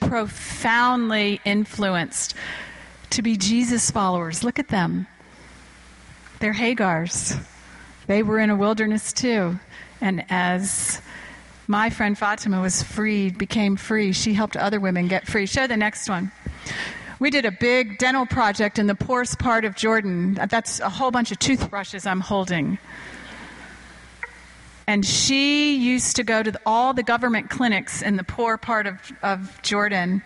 profoundly influenced to be Jesus followers. Look at them. They're Hagars. They were in a wilderness too. And as my friend Fatima became free, she helped other women get free. Show the next one. We did a big dental project in the poorest part of Jordan. That's a whole bunch of toothbrushes I'm holding. And she used to go to all the government clinics in the poor part of Jordan.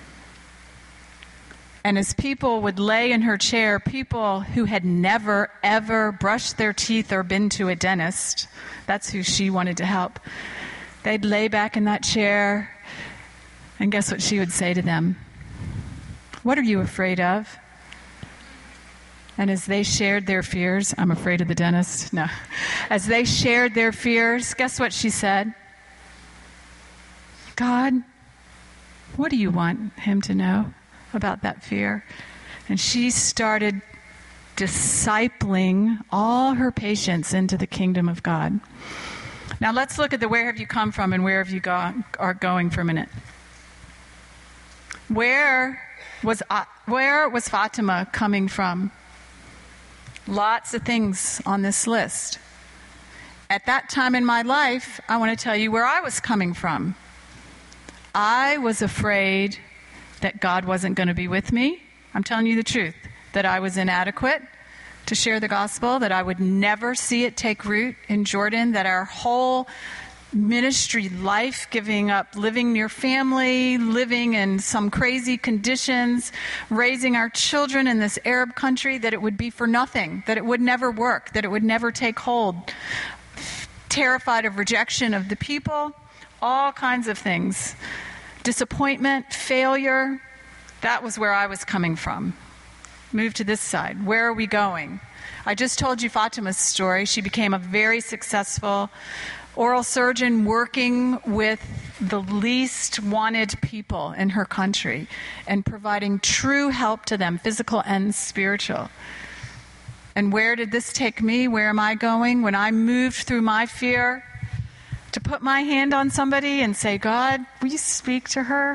And as people would lay in her chair, people who had never, ever brushed their teeth or been to a dentist, that's who she wanted to help, they'd lay back in that chair, and guess what she would say to them? What are you afraid of? And as they shared their fears, I'm afraid of the dentist. No. As they shared their fears, guess what she said? God, what do you want him to know about that fear? And she started discipling all her patients into the kingdom of God. Now let's look at the where have you come from and where have you are going for a minute. Where was Fatima coming from? Lots of things on this list. At that time in my life, I want to tell you where I was coming from. I was afraid that God wasn't going to be with me. I'm telling you the truth. That I was inadequate to share the gospel, that I would never see it take root in Jordan, that our whole ministry life, giving up living near family, living in some crazy conditions, raising our children in this Arab country, that it would be for nothing, that it would never work, that it would never take hold. Terrified of rejection of the people, all kinds of things. Disappointment, failure, that was where I was coming from. Move to this side. Where are we going? I just told you Fatima's story. She became a very successful oral surgeon working with the least wanted people in her country and providing true help to them, physical and spiritual. And where did this take me? Where am I going? When I moved through my fear to put my hand on somebody and say, God, will you speak to her?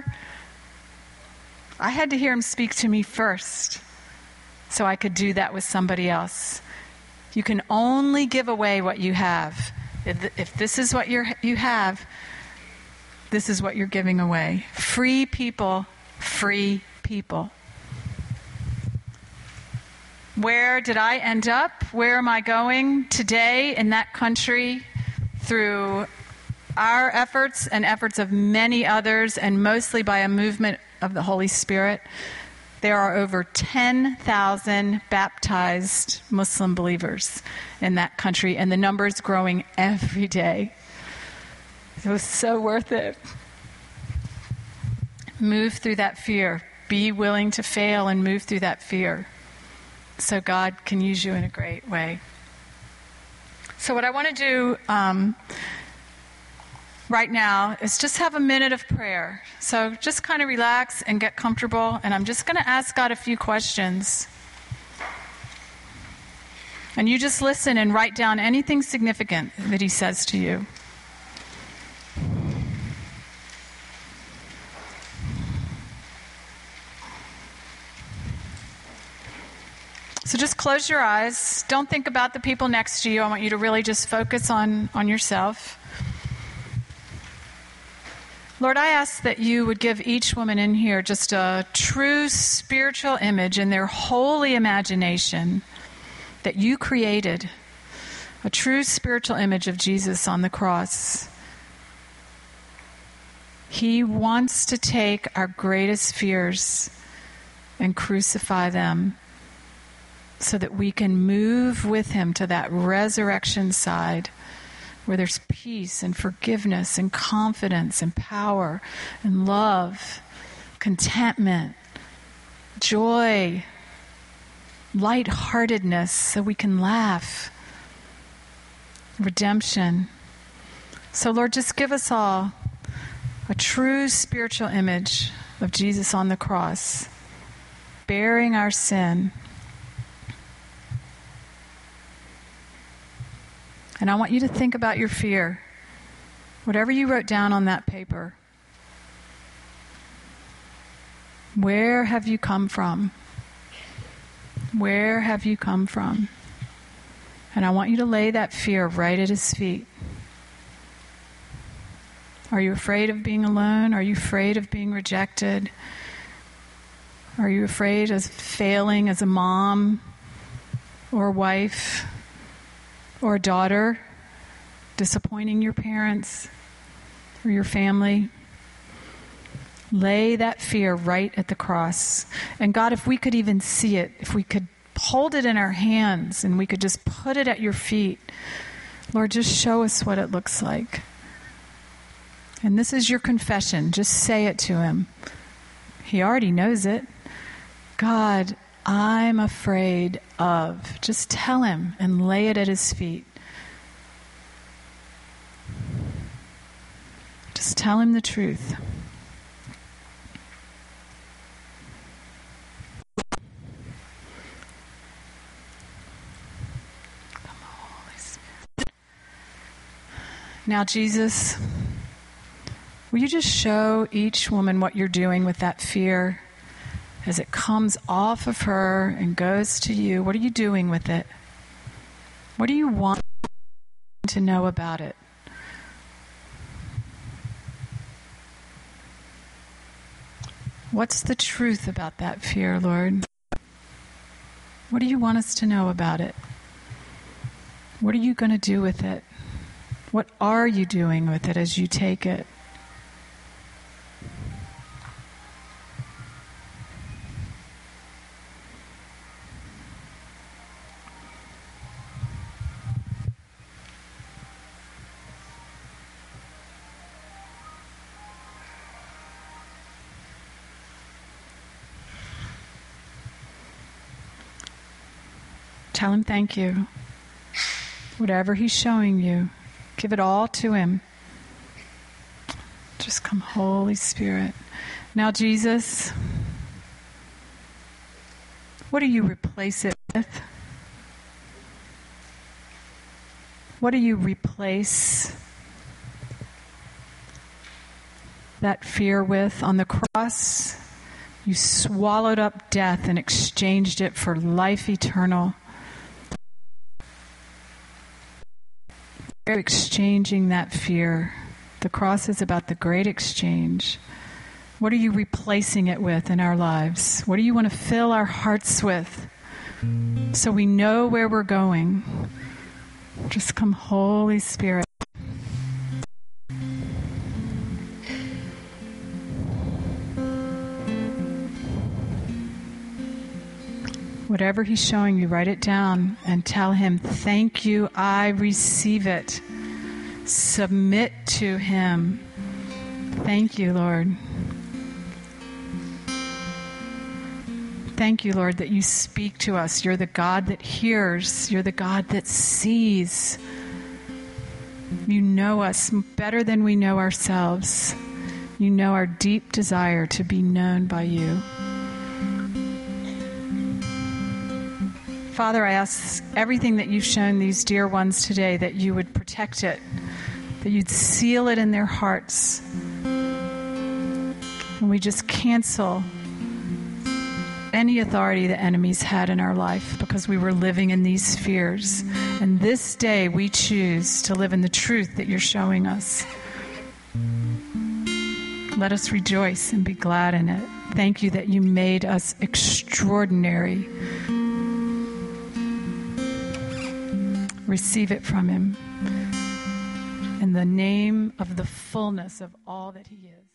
I had to hear him speak to me first so I could do that with somebody else. You can only give away what you have. If this is what you have, this is what you're giving away. Free people, free people. Where did I end up? Where am I going today in that country? Through our efforts and efforts of many others, and mostly by a movement of the Holy Spirit. There are over 10,000 baptized Muslim believers in that country, and the number is growing every day. It was so worth it. Move through that fear. Be willing to fail and move through that fear so God can use you in a great way. So what I want to do right now is just have a minute of prayer. So just kind of relax and get comfortable, and I'm just going to ask God a few questions. And you just listen and write down anything significant that he says to you. So just close your eyes. Don't think about the people next to you. I want you to really just focus on yourself. Lord, I ask that you would give each woman in here just a true spiritual image in their holy imagination that you created, a true spiritual image of Jesus on the cross. He wants to take our greatest fears and crucify them so that we can move with him to that resurrection side, where there's peace and forgiveness and confidence and power and love, contentment, joy, lightheartedness so we can laugh, redemption. So Lord, just give us all a true spiritual image of Jesus on the cross, bearing our sin. And I want you to think about your fear. Whatever you wrote down on that paper. Where have you come from? Where have you come from? And I want you to lay that fear right at his feet. Are you afraid of being alone? Are you afraid of being rejected? Are you afraid of failing as a mom or a wife or a daughter, disappointing your parents or your family? Lay that fear right at the cross. And God, if we could even see it, if we could hold it in our hands and we could just put it at your feet, Lord, just show us what it looks like. And this is your confession. Just say it to him. He already knows it. God, I'm afraid of. Just tell him and lay it at his feet. Just tell him the truth. Now, Jesus, will you just show each woman what you're doing with that fear as it comes off of her and goes to you? What are you doing with it? What do you want to know about it? What's the truth about that fear, Lord? What do you want us to know about it? What are you going to do with it? What are you doing with it as you take it? Tell him thank you. Whatever he's showing you, give it all to him. Just come, Holy Spirit. Now, Jesus, what do you replace it with? What do you replace that fear with? On the cross, you swallowed up death and exchanged it for life eternal. You're exchanging that fear. The cross is about the great exchange. What are you replacing it with in our lives? What do you want to fill our hearts with so we know where we're going? Just come, Holy Spirit. Whatever he's showing you, write it down and tell him, thank you, I receive it. Submit to him. Thank you, Lord. Thank you, Lord, that you speak to us. You're the God that hears. You're the God that sees. You know us better than we know ourselves. You know our deep desire to be known by you. Father, I ask everything that you've shown these dear ones today, that you would protect it, that you'd seal it in their hearts. And we just cancel any authority the enemy's had in our life because we were living in these fears. And this day we choose to live in the truth that you're showing us. Let us rejoice and be glad in it. Thank you that you made us extraordinary. Receive it from him in the name of the fullness of all that he is.